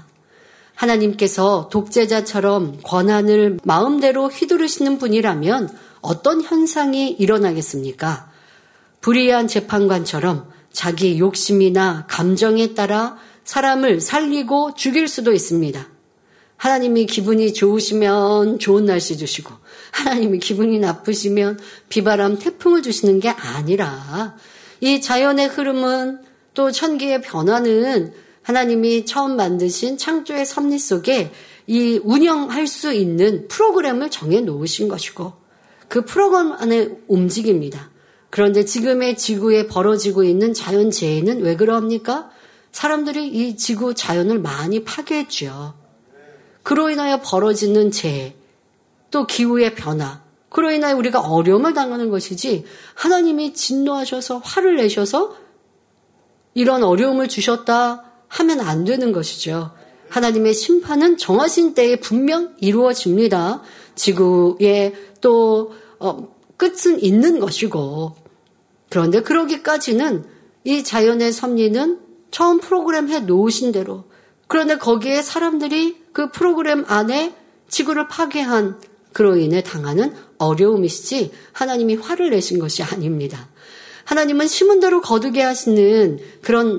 하나님께서 독재자처럼 권한을 마음대로 휘두르시는 분이라면 어떤 현상이 일어나겠습니까? 불의한 재판관처럼 자기 욕심이나 감정에 따라 사람을 살리고 죽일 수도 있습니다. 하나님이 기분이 좋으시면 좋은 날씨 주시고 하나님이 기분이 나쁘시면 비바람 태풍을 주시는 게 아니라 이 자연의 흐름은 또 천기의 변화는 하나님이 처음 만드신 창조의 섭리 속에 이 운영할 수 있는 프로그램을 정해 놓으신 것이고 그 프로그램 안에 움직입니다. 그런데 지금의 지구에 벌어지고 있는 자연재해는 왜 그러합니까? 사람들이 이 지구 자연을 많이 파괴했죠. 그로 인하여 벌어지는 재해, 또 기후의 변화, 그로 인하여 우리가 어려움을 당하는 것이지 하나님이 진노하셔서 화를 내셔서 이런 어려움을 주셨다 하면 안 되는 것이죠. 하나님의 심판은 정하신 때에 분명 이루어집니다. 지구에 또 어, 끝은 있는 것이고 그런데 그러기까지는 이 자연의 섭리는 처음 프로그램 해 놓으신 대로 그런데 거기에 사람들이 그 프로그램 안에 지구를 파괴한 그로 인해 당하는 어려움이시지 하나님이 화를 내신 것이 아닙니다. 하나님은 심은 대로 거두게 하시는 그런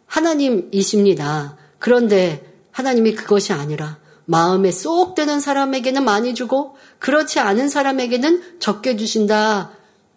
하나님이십니다. 그런데 하나님이 그것이 아니라 마음에 쏙 드는 사람에게는 많이 주고 그렇지 않은 사람에게는 적게 주신다라고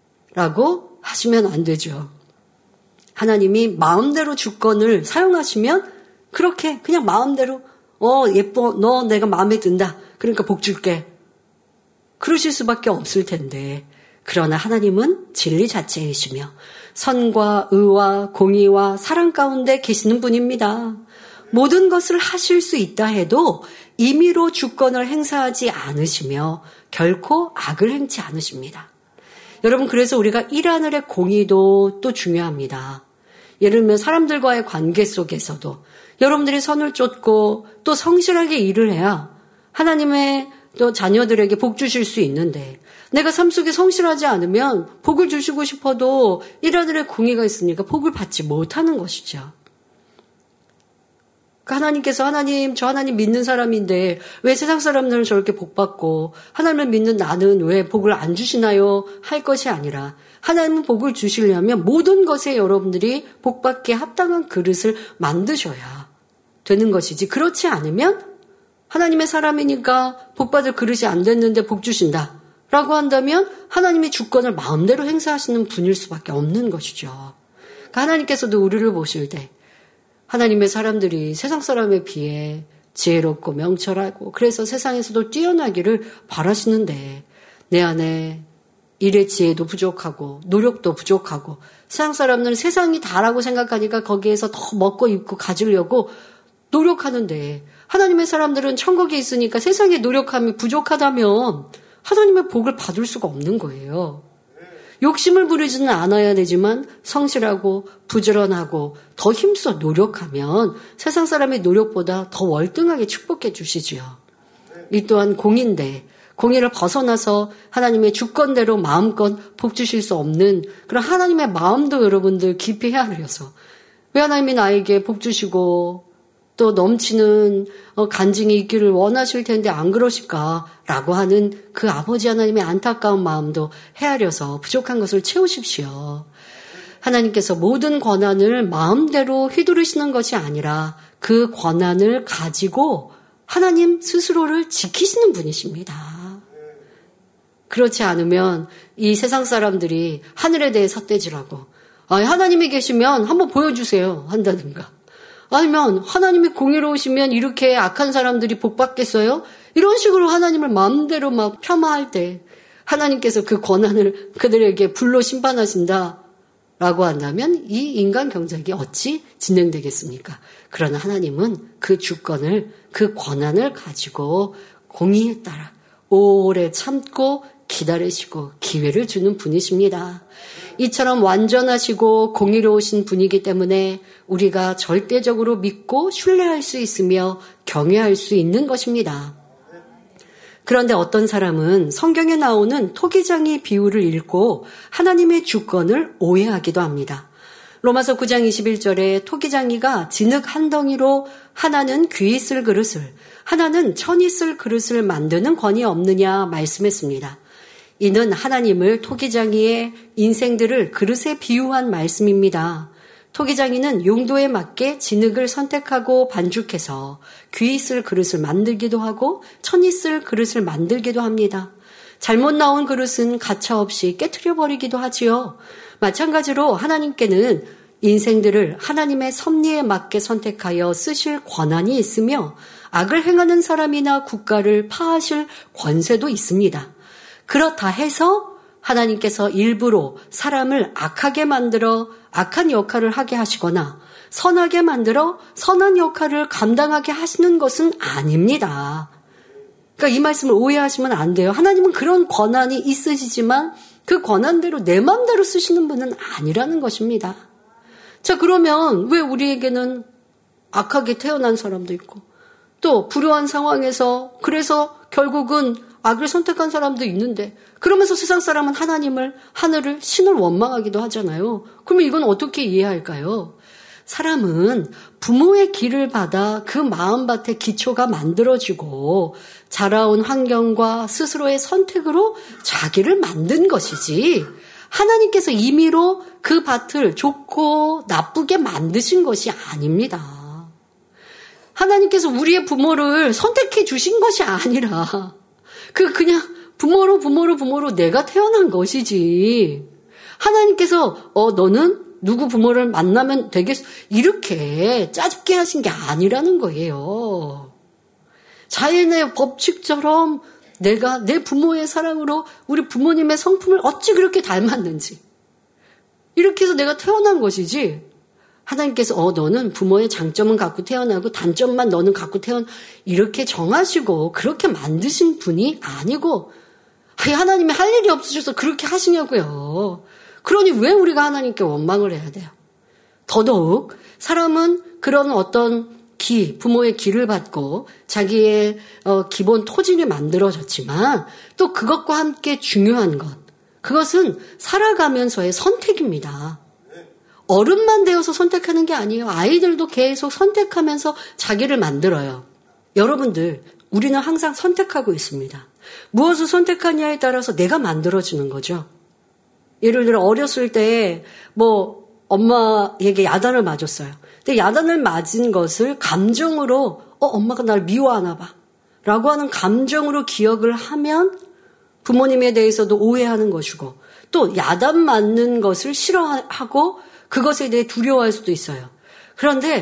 하시면 안 되죠. 하나님이 마음대로 주권을 사용하시면 그렇게 그냥 마음대로 어 예뻐 너 내가 마음에 든다 그러니까 복 줄게 그러실 수밖에 없을 텐데 그러나 하나님은 진리 자체이시며 선과 의와 공의와 사랑 가운데 계시는 분입니다. 모든 것을 하실 수 있다 해도 임의로 주권을 행사하지 않으시며 결코 악을 행치 않으십니다. 여러분 그래서 우리가 일하늘의 공의도 또 중요합니다. 예를 들면 사람들과의 관계 속에서도 여러분들이 선을 쫓고 또 성실하게 일을 해야 하나님의 또 자녀들에게 복 주실 수 있는데 내가 삶 속에 성실하지 않으면 복을 주시고 싶어도 일하늘의 공의가 있으니까 복을 받지 못하는 것이죠. 하나님께서 하나님 저 하나님 믿는 사람인데 왜 세상 사람들은 저렇게 복 받고 하나님을 믿는 나는 왜 복을 안 주시나요? 할 것이 아니라 하나님은 복을 주시려면 모든 것에 여러분들이 복 받기에 합당한 그릇을 만드셔야 되는 것이지 그렇지 않으면 하나님의 사람이니까 복 받을 그릇이 안 됐는데 복 주신다 라고 한다면 하나님이 주권을 마음대로 행사하시는 분일 수밖에 없는 것이죠. 그러니까 하나님께서도 우리를 보실 때 하나님의 사람들이 세상 사람에 비해 지혜롭고 명철하고 그래서 세상에서도 뛰어나기를 바라시는데 내 안에 일의 지혜도 부족하고 노력도 부족하고 세상 사람들은 세상이 다라고 생각하니까 거기에서 더 먹고 입고 가지려고 노력하는데 하나님의 사람들은 천국에 있으니까 세상에 노력함이 부족하다면 하나님의 복을 받을 수가 없는 거예요. 욕심을 부리지는 않아야 되지만 성실하고 부지런하고 더 힘써 노력하면 세상 사람의 노력보다 더 월등하게 축복해 주시지요. 이 또한 공인데 공의를 벗어나서 하나님의 주권대로 마음껏 복 주실 수 없는 그런 하나님의 마음도 여러분들 깊이 헤아려서 왜 하나님이 나에게 복 주시고 또 넘치는 간증이 있기를 원하실 텐데 안 그러실까라고 하는 그 아버지 하나님의 안타까운 마음도 헤아려서 부족한 것을 채우십시오. 하나님께서 모든 권한을 마음대로 휘두르시는 것이 아니라 그 권한을 가지고 하나님 스스로를 지키시는 분이십니다. 그렇지 않으면 이 세상 사람들이 하늘에 대해 삿대질하고 하나님이 계시면 한번 보여주세요 한다든가 아니면 하나님이 공의로우시면 이렇게 악한 사람들이 복 받겠어요? 이런 식으로 하나님을 마음대로 막 폄하할 때 하나님께서 그 권한을 그들에게 불로 심판하신다라고 한다면 이 인간 경작이 어찌 진행되겠습니까? 그러나 하나님은 그 주권을 그 권한을 가지고 공의에 따라 오래 참고 기다리시고 기회를 주는 분이십니다. 이처럼 완전하시고 공의로우신 분이기 때문에 우리가 절대적으로 믿고 신뢰할 수 있으며 경외할 수 있는 것입니다. 그런데 어떤 사람은 성경에 나오는 토기장이 비유를 읽고 하나님의 주권을 오해하기도 합니다. 로마서 구 장 이십일 절에 토기장이가 진흙 한 덩이로 하나는 귀 있을 그릇을 하나는 천 있을 그릇을 만드는 권이 없느냐 말씀했습니다. 이는 하나님을 토기장이의 인생들을 그릇에 비유한 말씀입니다. 토기장이는 용도에 맞게 진흙을 선택하고 반죽해서 귀 있을 그릇을 만들기도 하고 천 있을 그릇을 만들기도 합니다. 잘못 나온 그릇은 가차없이 깨트려 버리기도 하지요. 마찬가지로 하나님께는 인생들을 하나님의 섭리에 맞게 선택하여 쓰실 권한이 있으며 악을 행하는 사람이나 국가를 파하실 권세도 있습니다. 그렇다 해서 하나님께서 일부러 사람을 악하게 만들어 악한 역할을 하게 하시거나 선하게 만들어 선한 역할을 감당하게 하시는 것은 아닙니다. 그러니까 이 말씀을 오해하시면 안 돼요. 하나님은 그런 권한이 있으시지만 그 권한대로 내 마음대로 쓰시는 분은 아니라는 것입니다. 자, 그러면 왜 우리에게는 악하게 태어난 사람도 있고 또 불우한 상황에서 그래서 결국은 악을 선택한 사람도 있는데 그러면서 세상 사람은 하나님을 하늘을 신을 원망하기도 하잖아요. 그러면 이건 어떻게 이해할까요? 사람은 부모의 길을 받아 그 마음밭의 기초가 만들어지고 자라온 환경과 스스로의 선택으로 자기를 만든 것이지 하나님께서 임의로 그 밭을 좋고 나쁘게 만드신 것이 아닙니다. 하나님께서 우리의 부모를 선택해 주신 것이 아니라 그 그냥 부모로 부모로 부모로 내가 태어난 것이지 하나님께서 어 너는 누구 부모를 만나면 되겠어 이렇게 짜집게 하신 게 아니라는 거예요. 자연의 법칙처럼 내가 내 부모의 사랑으로 우리 부모님의 성품을 어찌 그렇게 닮았는지 이렇게 해서 내가 태어난 것이지 하나님께서 어 너는 부모의 장점은 갖고 태어나고 단점만 너는 갖고 태어나 이렇게 정하시고 그렇게 만드신 분이 아니고 하나님이 할 일이 없으셔서 그렇게 하시냐고요. 그러니 왜 우리가 하나님께 원망을 해야 돼요? 더더욱 사람은 그런 어떤 기, 부모의 기를 받고 자기의 어, 기본 토질이 만들어졌지만 또 그것과 함께 중요한 것 그것은 살아가면서의 선택입니다. 어른만 되어서 선택하는 게 아니에요. 아이들도 계속 선택하면서 자기를 만들어요. 여러분들, 우리는 항상 선택하고 있습니다. 무엇을 선택하냐에 따라서 내가 만들어지는 거죠. 예를 들어 어렸을 때 뭐 엄마에게 야단을 맞았어요. 근데 야단을 맞은 것을 감정으로 어 엄마가 날 미워하나 봐 라고 하는 감정으로 기억을 하면 부모님에 대해서도 오해하는 것이고 또 야단 맞는 것을 싫어하고 그것에 대해 두려워할 수도 있어요. 그런데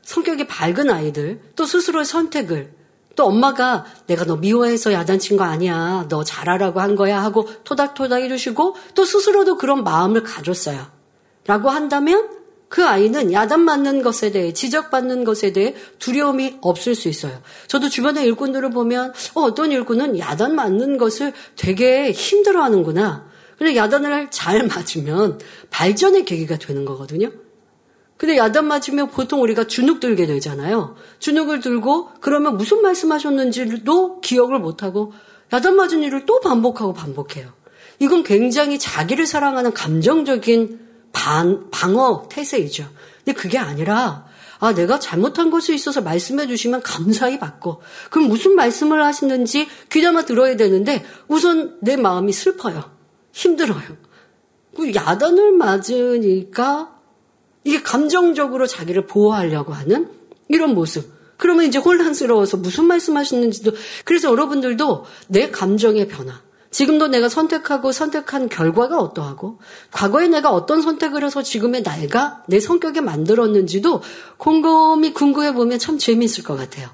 성격이 밝은 아이들, 또 스스로의 선택을, 또 엄마가 내가 너 미워해서 야단친 거 아니야, 너 잘하라고 한 거야 하고 토닥토닥 해주시고 또 스스로도 그런 마음을 가졌어요 라고 한다면 그 아이는 야단 맞는 것에 대해, 지적받는 것에 대해 두려움이 없을 수 있어요. 저도 주변의 일꾼들을 보면 어, 어떤 일꾼은 야단 맞는 것을 되게 힘들어하는구나. 근데 야단을 잘 맞으면 발전의 계기가 되는 거거든요. 근데 야단 맞으면 보통 우리가 주눅 들게 되잖아요. 주눅을 들고 그러면 무슨 말씀하셨는지도 기억을 못하고 야단 맞은 일을 또 반복하고 반복해요. 이건 굉장히 자기를 사랑하는 감정적인 반, 방어 태세이죠. 근데 그게 아니라 아 내가 잘못한 것이 있어서 말씀해 주시면 감사히 받고 그럼 무슨 말씀을 하시는지 귀담아 들어야 되는데 우선 내 마음이 슬퍼요. 힘들어요. 야단을 맞으니까 이게 감정적으로 자기를 보호하려고 하는 이런 모습. 그러면 이제 혼란스러워서 무슨 말씀하시는지도. 그래서 여러분들도 내 감정의 변화. 지금도 내가 선택하고 선택한 결과가 어떠하고 과거에 내가 어떤 선택을 해서 지금의 내가 내 성격에 만들었는지도 곰곰이 궁금해 보면 참 재미있을 것 같아요.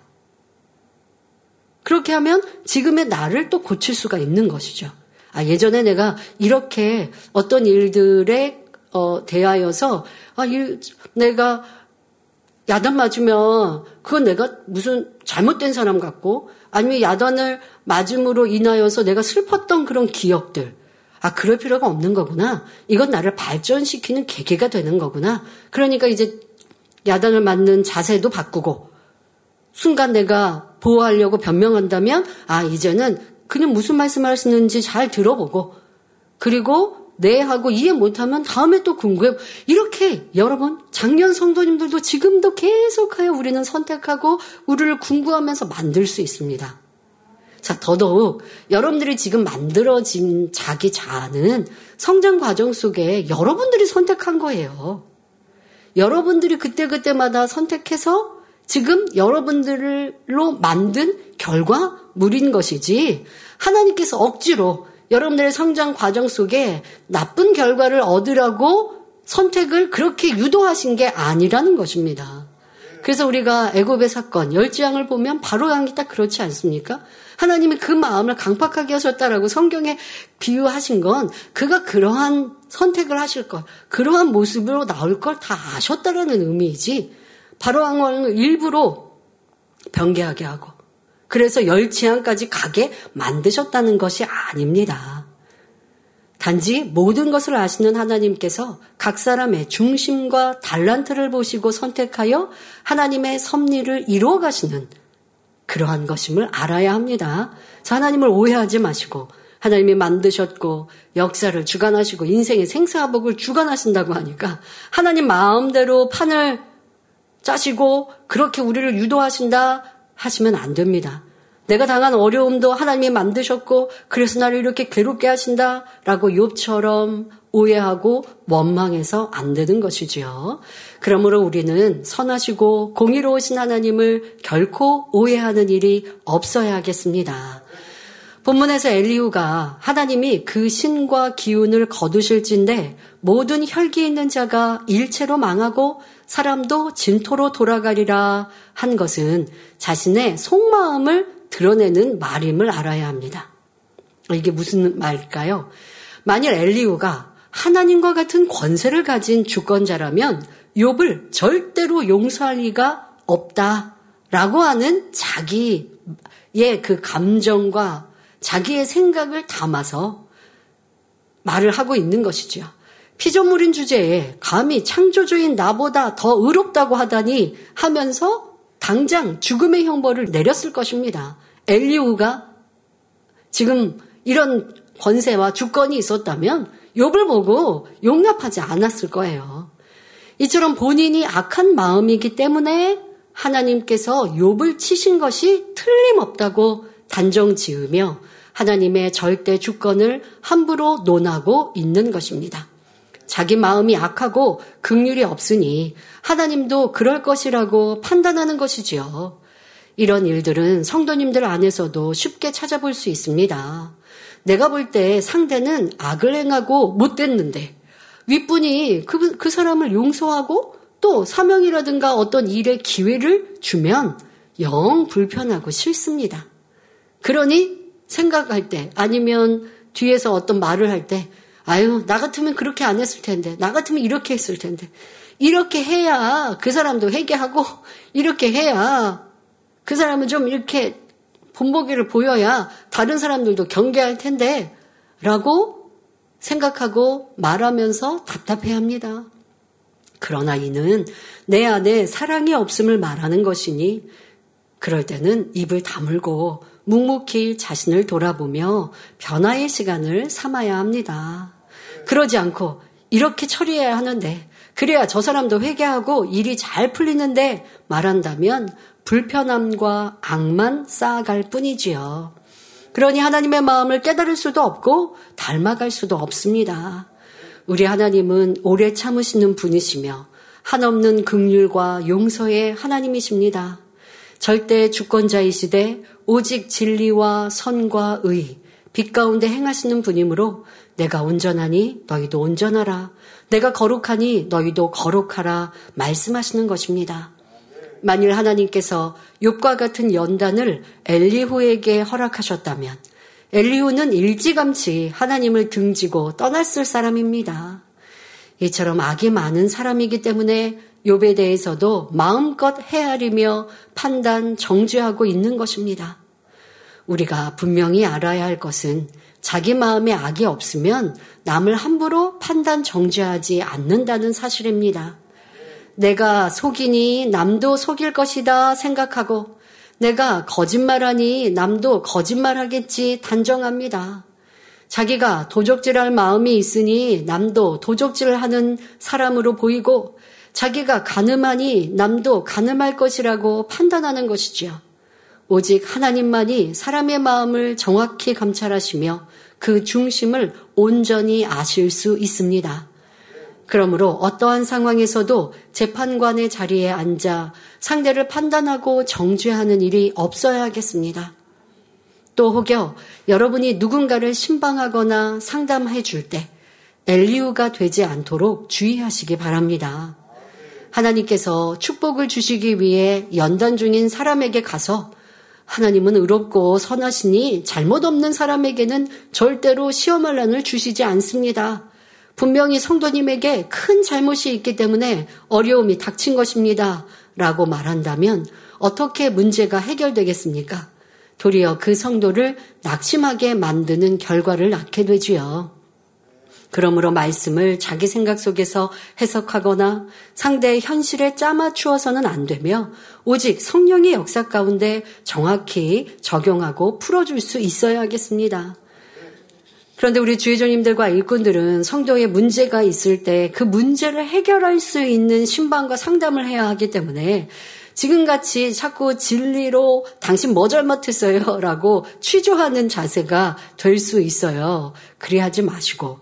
그렇게 하면 지금의 나를 또 고칠 수가 있는 것이죠. 아, 예전에 내가 이렇게 어떤 일들에 어, 대하여서 아, 이, 내가 야단 맞으면 그건 내가 무슨 잘못된 사람 같고 아니면 야단을 맞음으로 인하여서 내가 슬펐던 그런 기억들. 아, 그럴 필요가 없는 거구나. 이건 나를 발전시키는 계기가 되는 거구나. 그러니까 이제 야단을 맞는 자세도 바꾸고 순간 내가 보호하려고 변명한다면 아, 이제는 그냥 무슨 말씀을 하시는지 잘 들어보고 그리고 네 하고 이해 못하면 다음에 또 궁금해. 이렇게 여러분 작년 성도님들도 지금도 계속하여 우리는 선택하고 우리를 궁금하면서 만들 수 있습니다. 자, 더더욱 여러분들이 지금 만들어진 자기 자아는 성장 과정 속에 여러분들이 선택한 거예요. 여러분들이 그때그때마다 선택해서 지금 여러분들로 만든 결과물인 것이지 하나님께서 억지로 여러분들의 성장 과정 속에 나쁜 결과를 얻으라고 선택을 그렇게 유도하신 게 아니라는 것입니다. 그래서 우리가 애굽의 사건, 열지양을 보면 바로 향이 딱 그렇지 않습니까? 하나님이 그 마음을 강팍하게 하셨다라고 성경에 비유하신 건 그가 그러한 선택을 하실 것, 그러한 모습으로 나올 걸 다 아셨다라는 의미이지 바로 왕을 일부러 변개하게 하고 그래서 열지양까지 가게 만드셨다는 것이 아닙니다. 단지 모든 것을 아시는 하나님께서 각 사람의 중심과 달란트를 보시고 선택하여 하나님의 섭리를 이루어 가시는 그러한 것임을 알아야 합니다. 하나님을 오해하지 마시고 하나님이 만드셨고 역사를 주관하시고 인생의 생사화복을 주관하신다고 하니까 하나님 마음대로 판을 짜시고 그렇게 우리를 유도하신다 하시면 안 됩니다. 내가 당한 어려움도 하나님이 만드셨고 그래서 나를 이렇게 괴롭게 하신다라고 욥처럼 오해하고 원망해서 안 되는 것이지요. 그러므로 우리는 선하시고 공의로우신 하나님을 결코 오해하는 일이 없어야 하겠습니다. 본문에서 엘리후가 하나님이 그 신과 기운을 거두실진데 모든 혈기 있는 자가 일체로 망하고 사람도 진토로 돌아가리라 한 것은 자신의 속마음을 드러내는 말임을 알아야 합니다. 이게 무슨 말일까요? 만일 엘리후가 하나님과 같은 권세를 가진 주권자라면 욥을 절대로 용서할 리가 없다라고 하는 자기의 그 감정과 자기의 생각을 담아서 말을 하고 있는 것이죠. 피조물인 주제에 감히 창조주인 나보다 더 의롭다고 하다니 하면서 당장 죽음의 형벌을 내렸을 것입니다. 엘리후가 지금 이런 권세와 주권이 있었다면 욥을 보고 용납하지 않았을 거예요. 이처럼 본인이 악한 마음이기 때문에 하나님께서 욥을 치신 것이 틀림없다고 단정 지으며 하나님의 절대 주권을 함부로 논하고 있는 것입니다. 자기 마음이 악하고 긍휼이 없으니 하나님도 그럴 것이라고 판단하는 것이지요. 이런 일들은 성도님들 안에서도 쉽게 찾아볼 수 있습니다. 내가 볼 때 상대는 악을 행하고 못됐는데 윗분이 그, 그 사람을 용서하고 또 사명이라든가 어떤 일의 기회를 주면 영 불편하고 싫습니다. 그러니 생각할 때 아니면 뒤에서 어떤 말을 할 때 아유 나 같으면 그렇게 안 했을 텐데 나 같으면 이렇게 했을 텐데 이렇게 해야 그 사람도 회개하고 이렇게 해야 그 사람은 좀 이렇게 본보기를 보여야 다른 사람들도 경계할 텐데 라고 생각하고 말하면서 답답해합니다. 그러나 이는 내 안에 사랑이 없음을 말하는 것이니 그럴 때는 입을 다물고 묵묵히 자신을 돌아보며 변화의 시간을 삼아야 합니다. 그러지 않고 이렇게 처리해야 하는데 그래야 저 사람도 회개하고 일이 잘 풀리는데 말한다면 불편함과 악만 쌓아갈 뿐이지요. 그러니 하나님의 마음을 깨달을 수도 없고 닮아갈 수도 없습니다. 우리 하나님은 오래 참으시는 분이시며 한없는 긍휼과 용서의 하나님이십니다. 절대 주권자이시되 오직 진리와 선과 의, 빛 가운데 행하시는 분이므로 내가 온전하니 너희도 온전하라. 내가 거룩하니 너희도 거룩하라 말씀하시는 것입니다. 만일 하나님께서 욥과 같은 연단을 엘리후에게 허락하셨다면 엘리후는 일찌감치 하나님을 등지고 떠났을 사람입니다. 이처럼 악이 많은 사람이기 때문에 욥에 대해서도 마음껏 헤아리며 판단, 정죄하고 있는 것입니다. 우리가 분명히 알아야 할 것은 자기 마음에 악이 없으면 남을 함부로 판단, 정죄하지 않는다는 사실입니다. 내가 속이니 남도 속일 것이다 생각하고 내가 거짓말하니 남도 거짓말하겠지 단정합니다. 자기가 도적질할 마음이 있으니 남도 도적질하는 사람으로 보이고 자기가 가늠하니 남도 가늠할 것이라고 판단하는 것이지요. 오직 하나님만이 사람의 마음을 정확히 감찰하시며 그 중심을 온전히 아실 수 있습니다. 그러므로 어떠한 상황에서도 재판관의 자리에 앉아 상대를 판단하고 정죄하는 일이 없어야겠습니다. 또 혹여 여러분이 누군가를 신방하거나 상담해 줄 때 엘리후가 되지 않도록 주의하시기 바랍니다. 하나님께서 축복을 주시기 위해 연단 중인 사람에게 가서 하나님은 의롭고 선하시니 잘못 없는 사람에게는 절대로 시험할 난을 주시지 않습니다. 분명히 성도님에게 큰 잘못이 있기 때문에 어려움이 닥친 것입니다. 라고 말한다면 어떻게 문제가 해결되겠습니까? 도리어 그 성도를 낙심하게 만드는 결과를 낳게 되지요. 그러므로 말씀을 자기 생각 속에서 해석하거나 상대의 현실에 짜맞추어서는 안 되며 오직 성령의 역사 가운데 정확히 적용하고 풀어줄 수 있어야 하겠습니다. 그런데 우리 주의종님들과 일꾼들은 성도의 문제가 있을 때 그 문제를 해결할 수 있는 신방과 상담을 해야 하기 때문에 지금같이 자꾸 진리로 당신 뭐 잘못했어요? 라고 취조하는 자세가 될 수 있어요. 그리 하지 마시고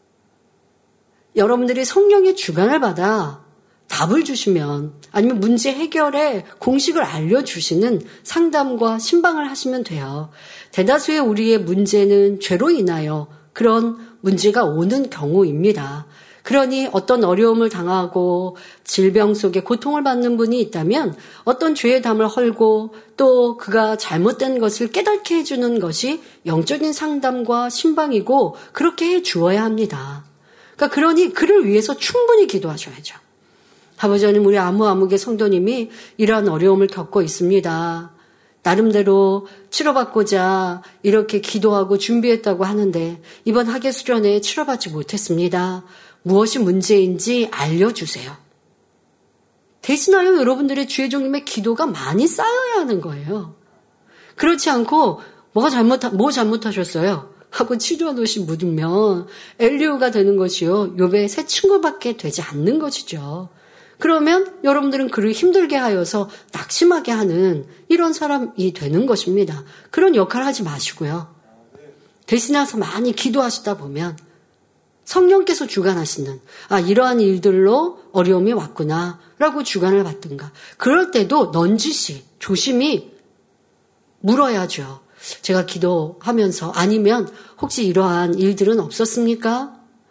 여러분들이 성령의 주관을 받아 답을 주시면 아니면 문제 해결의 공식을 알려주시는 상담과 신방을 하시면 돼요. 대다수의 우리의 문제는 죄로 인하여 그런 문제가 오는 경우입니다. 그러니 어떤 어려움을 당하고 질병 속에 고통을 받는 분이 있다면 어떤 죄의 담을 헐고 또 그가 잘못된 것을 깨닫게 해주는 것이 영적인 상담과 신방이고 그렇게 해주어야 합니다. 그러니까 그러니 그를 위해서 충분히 기도하셔야죠. 아버지 하나님, 우리 아무아무개 성도님이 이러한 어려움을 겪고 있습니다. 나름대로 치료받고자 이렇게 기도하고 준비했다고 하는데 이번 학예수련회 치료받지 못했습니다. 무엇이 문제인지 알려주세요. 대신하여 여러분들의 주의종님의 기도가 많이 쌓여야 하는 거예요. 그렇지 않고 뭐가 잘못, 뭐 잘못하셨어요? 하고 치료한 옷이 묻으면 엘리후가 되는 것이요. 욥의 새 친구밖에 되지 않는 것이죠. 그러면 여러분들은 그를 힘들게 하여서 낙심하게 하는 이런 사람이 되는 것입니다. 그런 역할을 하지 마시고요. 대신해서 많이 기도하시다 보면 성령께서 주관하시는 아 이러한 일들로 어려움이 왔구나 라고 주관을 받든가 그럴 때도 넌지시 조심히 물어야죠. 제가 기도하면서 아니면 혹시 이러한 일들은 없었습니까?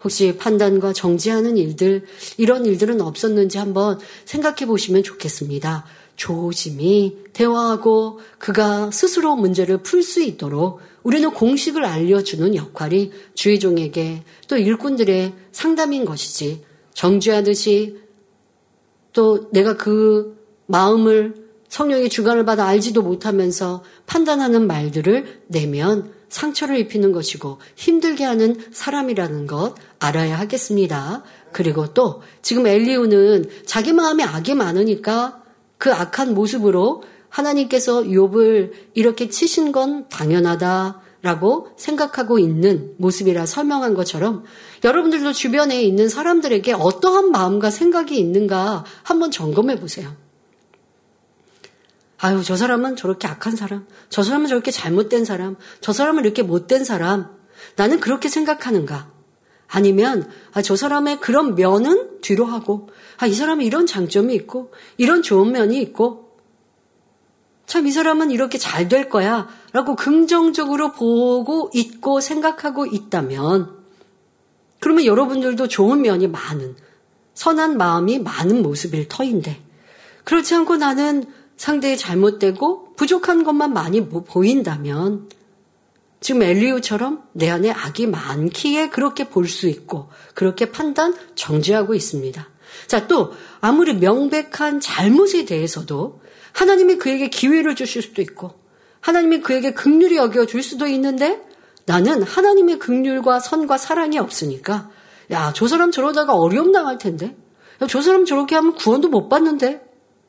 혹시 판단과 정지하는 일들, 이런 일들은 없었는지 한번 생각해 보시면 좋겠습니다. 조심히 대화하고 그가 스스로 문제를 풀 수 있도록 우리는 공식을 알려주는 역할이 주의종에게 또 일꾼들의 상담인 것이지, 정죄하듯이 또 내가 그 마음을 성령의 주관을 받아 알지도 못하면서 판단하는 말들을 내면 상처를 입히는 것이고 힘들게 하는 사람이라는 것 알아야 하겠습니다. 그리고 또 지금 엘리후는 자기 마음에 악이 많으니까 그 악한 모습으로 하나님께서 욥을 이렇게 치신 건 당연하다라고 생각하고 있는 모습이라 설명한 것처럼 여러분들도 주변에 있는 사람들에게 어떠한 마음과 생각이 있는가 한번 점검해 보세요. 아유, 저 사람은 저렇게 악한 사람, 저 사람은 저렇게 잘못된 사람, 저 사람은 이렇게 못된 사람, 나는 그렇게 생각하는가? 아니면 아, 저 사람의 그런 면은 뒤로 하고, 아, 이 사람은 이런 장점이 있고 이런 좋은 면이 있고 참 이 사람은 이렇게 잘 될 거야 라고 긍정적으로 보고 있고 생각하고 있다면, 그러면 여러분들도 좋은 면이 많은, 선한 마음이 많은 모습일 터인데, 그렇지 않고 나는 상대의 잘못되고 부족한 것만 많이 보인다면 지금 엘리후처럼 내 안에 악이 많기에 그렇게 볼 수 있고 그렇게 판단, 정죄하고 있습니다. 자, 또 아무리 명백한 잘못에 대해서도 하나님이 그에게 기회를 주실 수도 있고 하나님이 그에게 긍휼히 여겨줄 수도 있는데, 나는 하나님의 긍휼과 선과 사랑이 없으니까 야, 저 사람 저러다가 어려움 당할 텐데, 야, 저 사람 저렇게 하면 구원도 못 받는데,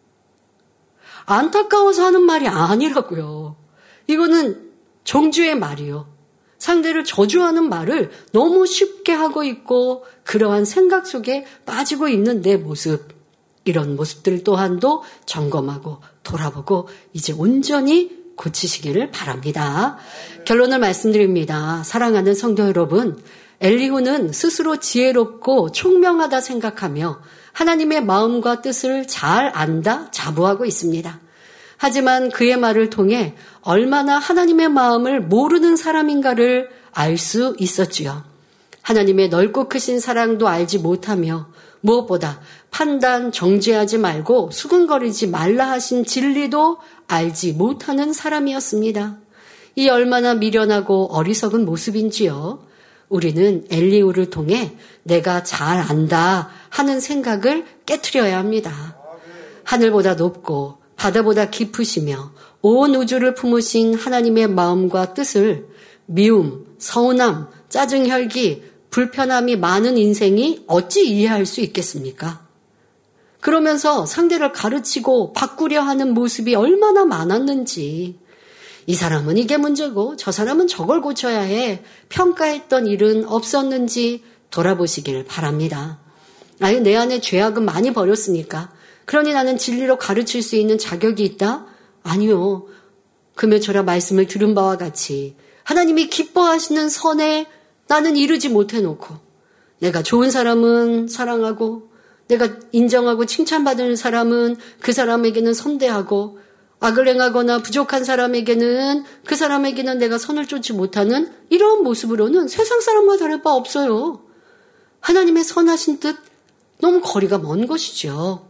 안타까워서 하는 말이 아니라고요. 이거는 정죄의 말이요. 상대를 저주하는 말을 너무 쉽게 하고 있고 그러한 생각 속에 빠지고 있는 내 모습, 이런 모습들 또한도 점검하고 돌아보고 이제 온전히 고치시기를 바랍니다. 결론을 말씀드립니다. 사랑하는 성도 여러분, 엘리후는 스스로 지혜롭고 총명하다 생각하며 하나님의 마음과 뜻을 잘 안다 자부하고 있습니다. 하지만 그의 말을 통해 얼마나 하나님의 마음을 모르는 사람인가를 알 수 있었지요. 하나님의 넓고 크신 사랑도 알지 못하며 무엇보다 판단, 정죄하지 말고 수근거리지 말라 하신 진리도 알지 못하는 사람이었습니다. 이 얼마나 미련하고 어리석은 모습인지요. 우리는 엘리후를 통해 내가 잘 안다 하는 생각을 깨트려야 합니다. 하늘보다 높고 바다보다 깊으시며 온 우주를 품으신 하나님의 마음과 뜻을 미움, 서운함, 짜증, 혈기, 불편함이 많은 인생이 어찌 이해할 수 있겠습니까? 그러면서 상대를 가르치고 바꾸려 하는 모습이 얼마나 많았는지, 이 사람은 이게 문제고 저 사람은 저걸 고쳐야 해 평가했던 일은 없었는지 돌아보시길 바랍니다. 아유, 내 안에 죄악은 많이 버렸으니까 그러니 나는 진리로 가르칠 수 있는 자격이 있다? 아니요. 금요철야 말씀을 들은 바와 같이 하나님이 기뻐하시는 선에 나는 이르지 못해놓고, 내가 좋은 사람은 사랑하고 내가 인정하고 칭찬받는 사람은 그 사람에게는 선대하고, 악을 행하거나 부족한 사람에게는 그 사람에게는 내가 선을 쫓지 못하는 이런 모습으로는 세상 사람과 다를 바 없어요. 하나님의 선하신 뜻 너무 거리가 먼 것이죠.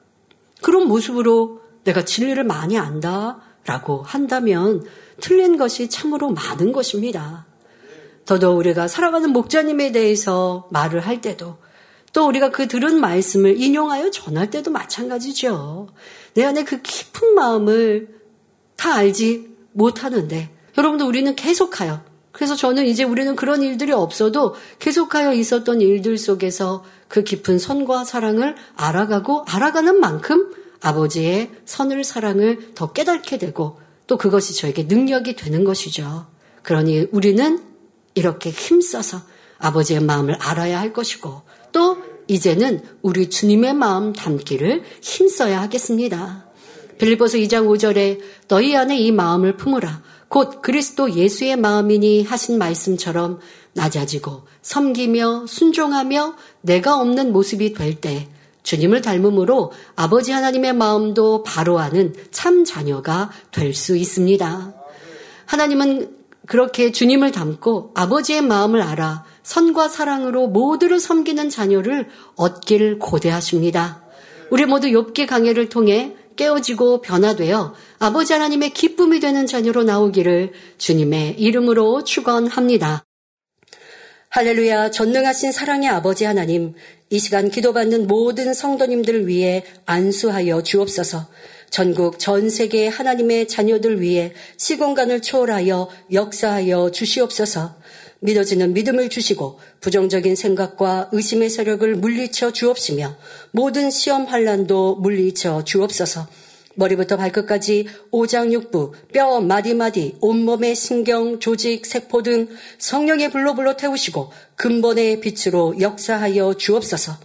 그런 모습으로 내가 진리를 많이 안다라고 한다면 틀린 것이 참으로 많은 것입니다. 더더욱 우리가 살아가는 목자님에 대해서 말을 할 때도, 또 우리가 그 들은 말씀을 인용하여 전할 때도 마찬가지죠. 내 안에 그 깊은 마음을 다 알지 못하는데, 여러분들 우리는 계속하여, 그래서 저는 이제 우리는 그런 일들이 없어도 계속하여 있었던 일들 속에서 그 깊은 선과 사랑을 알아가고 알아가는 만큼 아버지의 선을, 사랑을 더 깨닫게 되고 또 그것이 저에게 능력이 되는 것이죠. 그러니 우리는 이렇게 힘써서 아버지의 마음을 알아야 할 것이고, 또 이제는 우리 주님의 마음 담기를 힘써야 하겠습니다. 빌립보서 이 장 오 절에 너희 안에 이 마음을 품으라 곧 그리스도 예수의 마음이니 하신 말씀처럼 낮아지고 섬기며 순종하며 내가 없는 모습이 될 때 주님을 닮음으로 아버지 하나님의 마음도 바로 아는 참 자녀가 될 수 있습니다. 하나님은 그렇게 주님을 닮고 아버지의 마음을 알아 선과 사랑으로 모두를 섬기는 자녀를 얻길 고대하십니다. 우리 모두 욥기 강해를 통해 깨어지고 변화되어 아버지 하나님의 기쁨이 되는 자녀로 나오기를 주님의 이름으로 축원합니다. 할렐루야. 전능하신 사랑의 아버지 하나님, 이 시간 기도받는 모든 성도님들을 위해 안수하여 주옵소서. 전국 전 세계 하나님의 자녀들 위해 시공간을 초월하여 역사하여 주시옵소서. 믿어지는 믿음을 주시고 부정적인 생각과 의심의 세력을 물리쳐 주옵시며 모든 시험 환난도 물리쳐 주옵소서. 머리부터 발끝까지 오장육부, 뼈, 마디마디, 온몸의 신경, 조직, 세포 등 성령의 불로 불로 태우시고 근본의 빛으로 역사하여 주옵소서.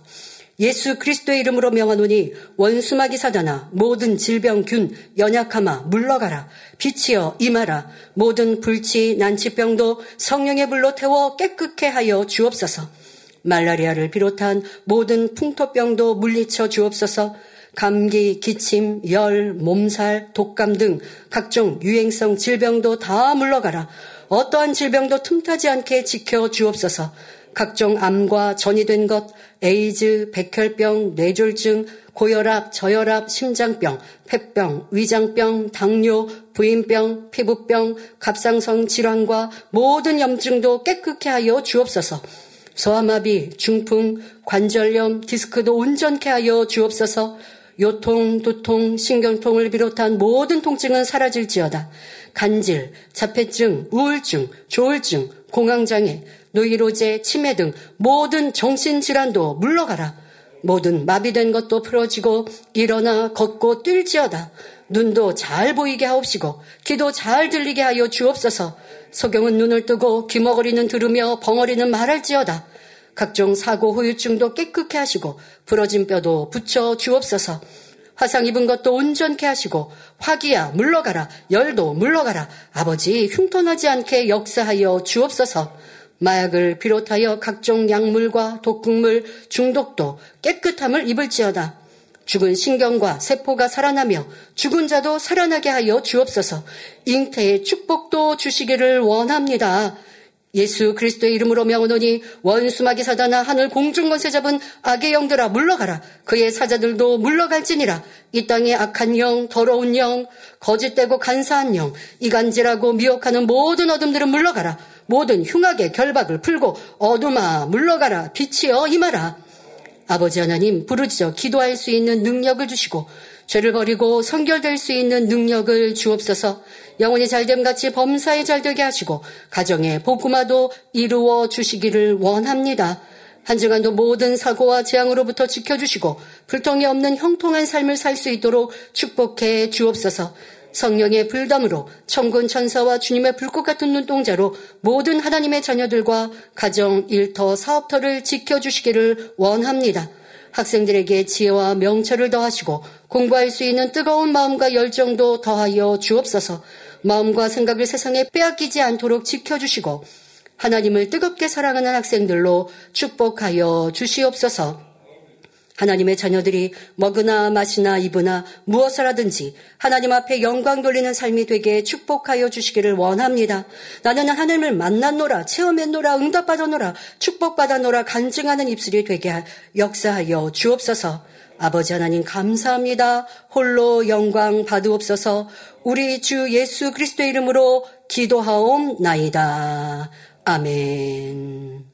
예수 그리스도의 이름으로 명하노니 원수마귀 사단아, 모든 질병균, 연약함아 물러가라. 빛이여 임하라. 모든 불치, 난치병도 성령의 불로 태워 깨끗게 하여 주옵소서. 말라리아를 비롯한 모든 풍토병도 물리쳐 주옵소서. 감기, 기침, 열, 몸살, 독감 등 각종 유행성 질병도 다 물러가라. 어떠한 질병도 틈타지 않게 지켜 주옵소서. 각종 암과 전이된 것, 에이즈, 백혈병, 뇌졸중, 고혈압, 저혈압, 심장병, 폐병, 위장병, 당뇨, 부인병, 피부병, 갑상선 질환과 모든 염증도 깨끗게 하여 주옵소서. 소아마비, 중풍, 관절염, 디스크도 온전케 하여 주옵소서. 요통, 두통, 신경통을 비롯한 모든 통증은 사라질지어다. 간질, 자폐증, 우울증, 조울증, 공황장애, 노이로제, 치매 등 모든 정신질환도 물러가라. 모든 마비된 것도 풀어지고 일어나 걷고 뛸지어다. 눈도 잘 보이게 하옵시고 귀도 잘 들리게 하여 주옵소서. 소경은 눈을 뜨고 귀머거리는 들으며 벙어리는 말할지어다. 각종 사고 후유증도 깨끗게 하시고 부러진 뼈도 붙여 주옵소서. 화상 입은 것도 온전케 하시고 화기야 물러가라. 열도 물러가라. 아버지 흉터나지 않게 역사하여 주옵소서. 마약을 비롯하여 각종 약물과 독극물 중독도 깨끗함을 입을지어다. 죽은 신경과 세포가 살아나며 죽은 자도 살아나게 하여 주옵소서. 잉태의 축복도 주시기를 원합니다. 예수 그리스도의 이름으로 명하노니 원수마귀 사단아, 하늘 공중권세 잡은 악의 영들아 물러가라. 그의 사자들도 물러갈지니라. 이 땅의 악한 영, 더러운 영, 거짓되고 간사한 영, 이간질하고 미혹하는 모든 어둠들은 물러가라. 모든 흉악의 결박을 풀고 어둠아 물러가라. 빛이여 임하라. 아버지 하나님, 부르짖어 기도할 수 있는 능력을 주시고 죄를 버리고 성결될 수 있는 능력을 주옵소서. 영혼이 잘됨같이 범사에 잘되게 하시고 가정의 복음화도 이루어 주시기를 원합니다. 한 주간도 모든 사고와 재앙으로부터 지켜주시고 불통이 없는 형통한 삶을 살 수 있도록 축복해 주옵소서. 성령의 불담으로 천군 천사와 주님의 불꽃 같은 눈동자로 모든 하나님의 자녀들과 가정, 일터, 사업터를 지켜주시기를 원합니다. 학생들에게 지혜와 명철을 더하시고 공부할 수 있는 뜨거운 마음과 열정도 더하여 주옵소서. 마음과 생각을 세상에 빼앗기지 않도록 지켜주시고 하나님을 뜨겁게 사랑하는 학생들로 축복하여 주시옵소서. 하나님의 자녀들이 먹으나 마시나 입으나 무엇을 하든지 하나님 앞에 영광 돌리는 삶이 되게 축복하여 주시기를 원합니다. 나는 하나님을 만났노라, 체험했노라, 응답받았노라, 축복받았노라 간증하는 입술이 되게 역사하여 주옵소서. 아버지 하나님 감사합니다. 홀로 영광 받으옵소서. 우리 주 예수 그리스도의 이름으로 기도하옵나이다. 아멘.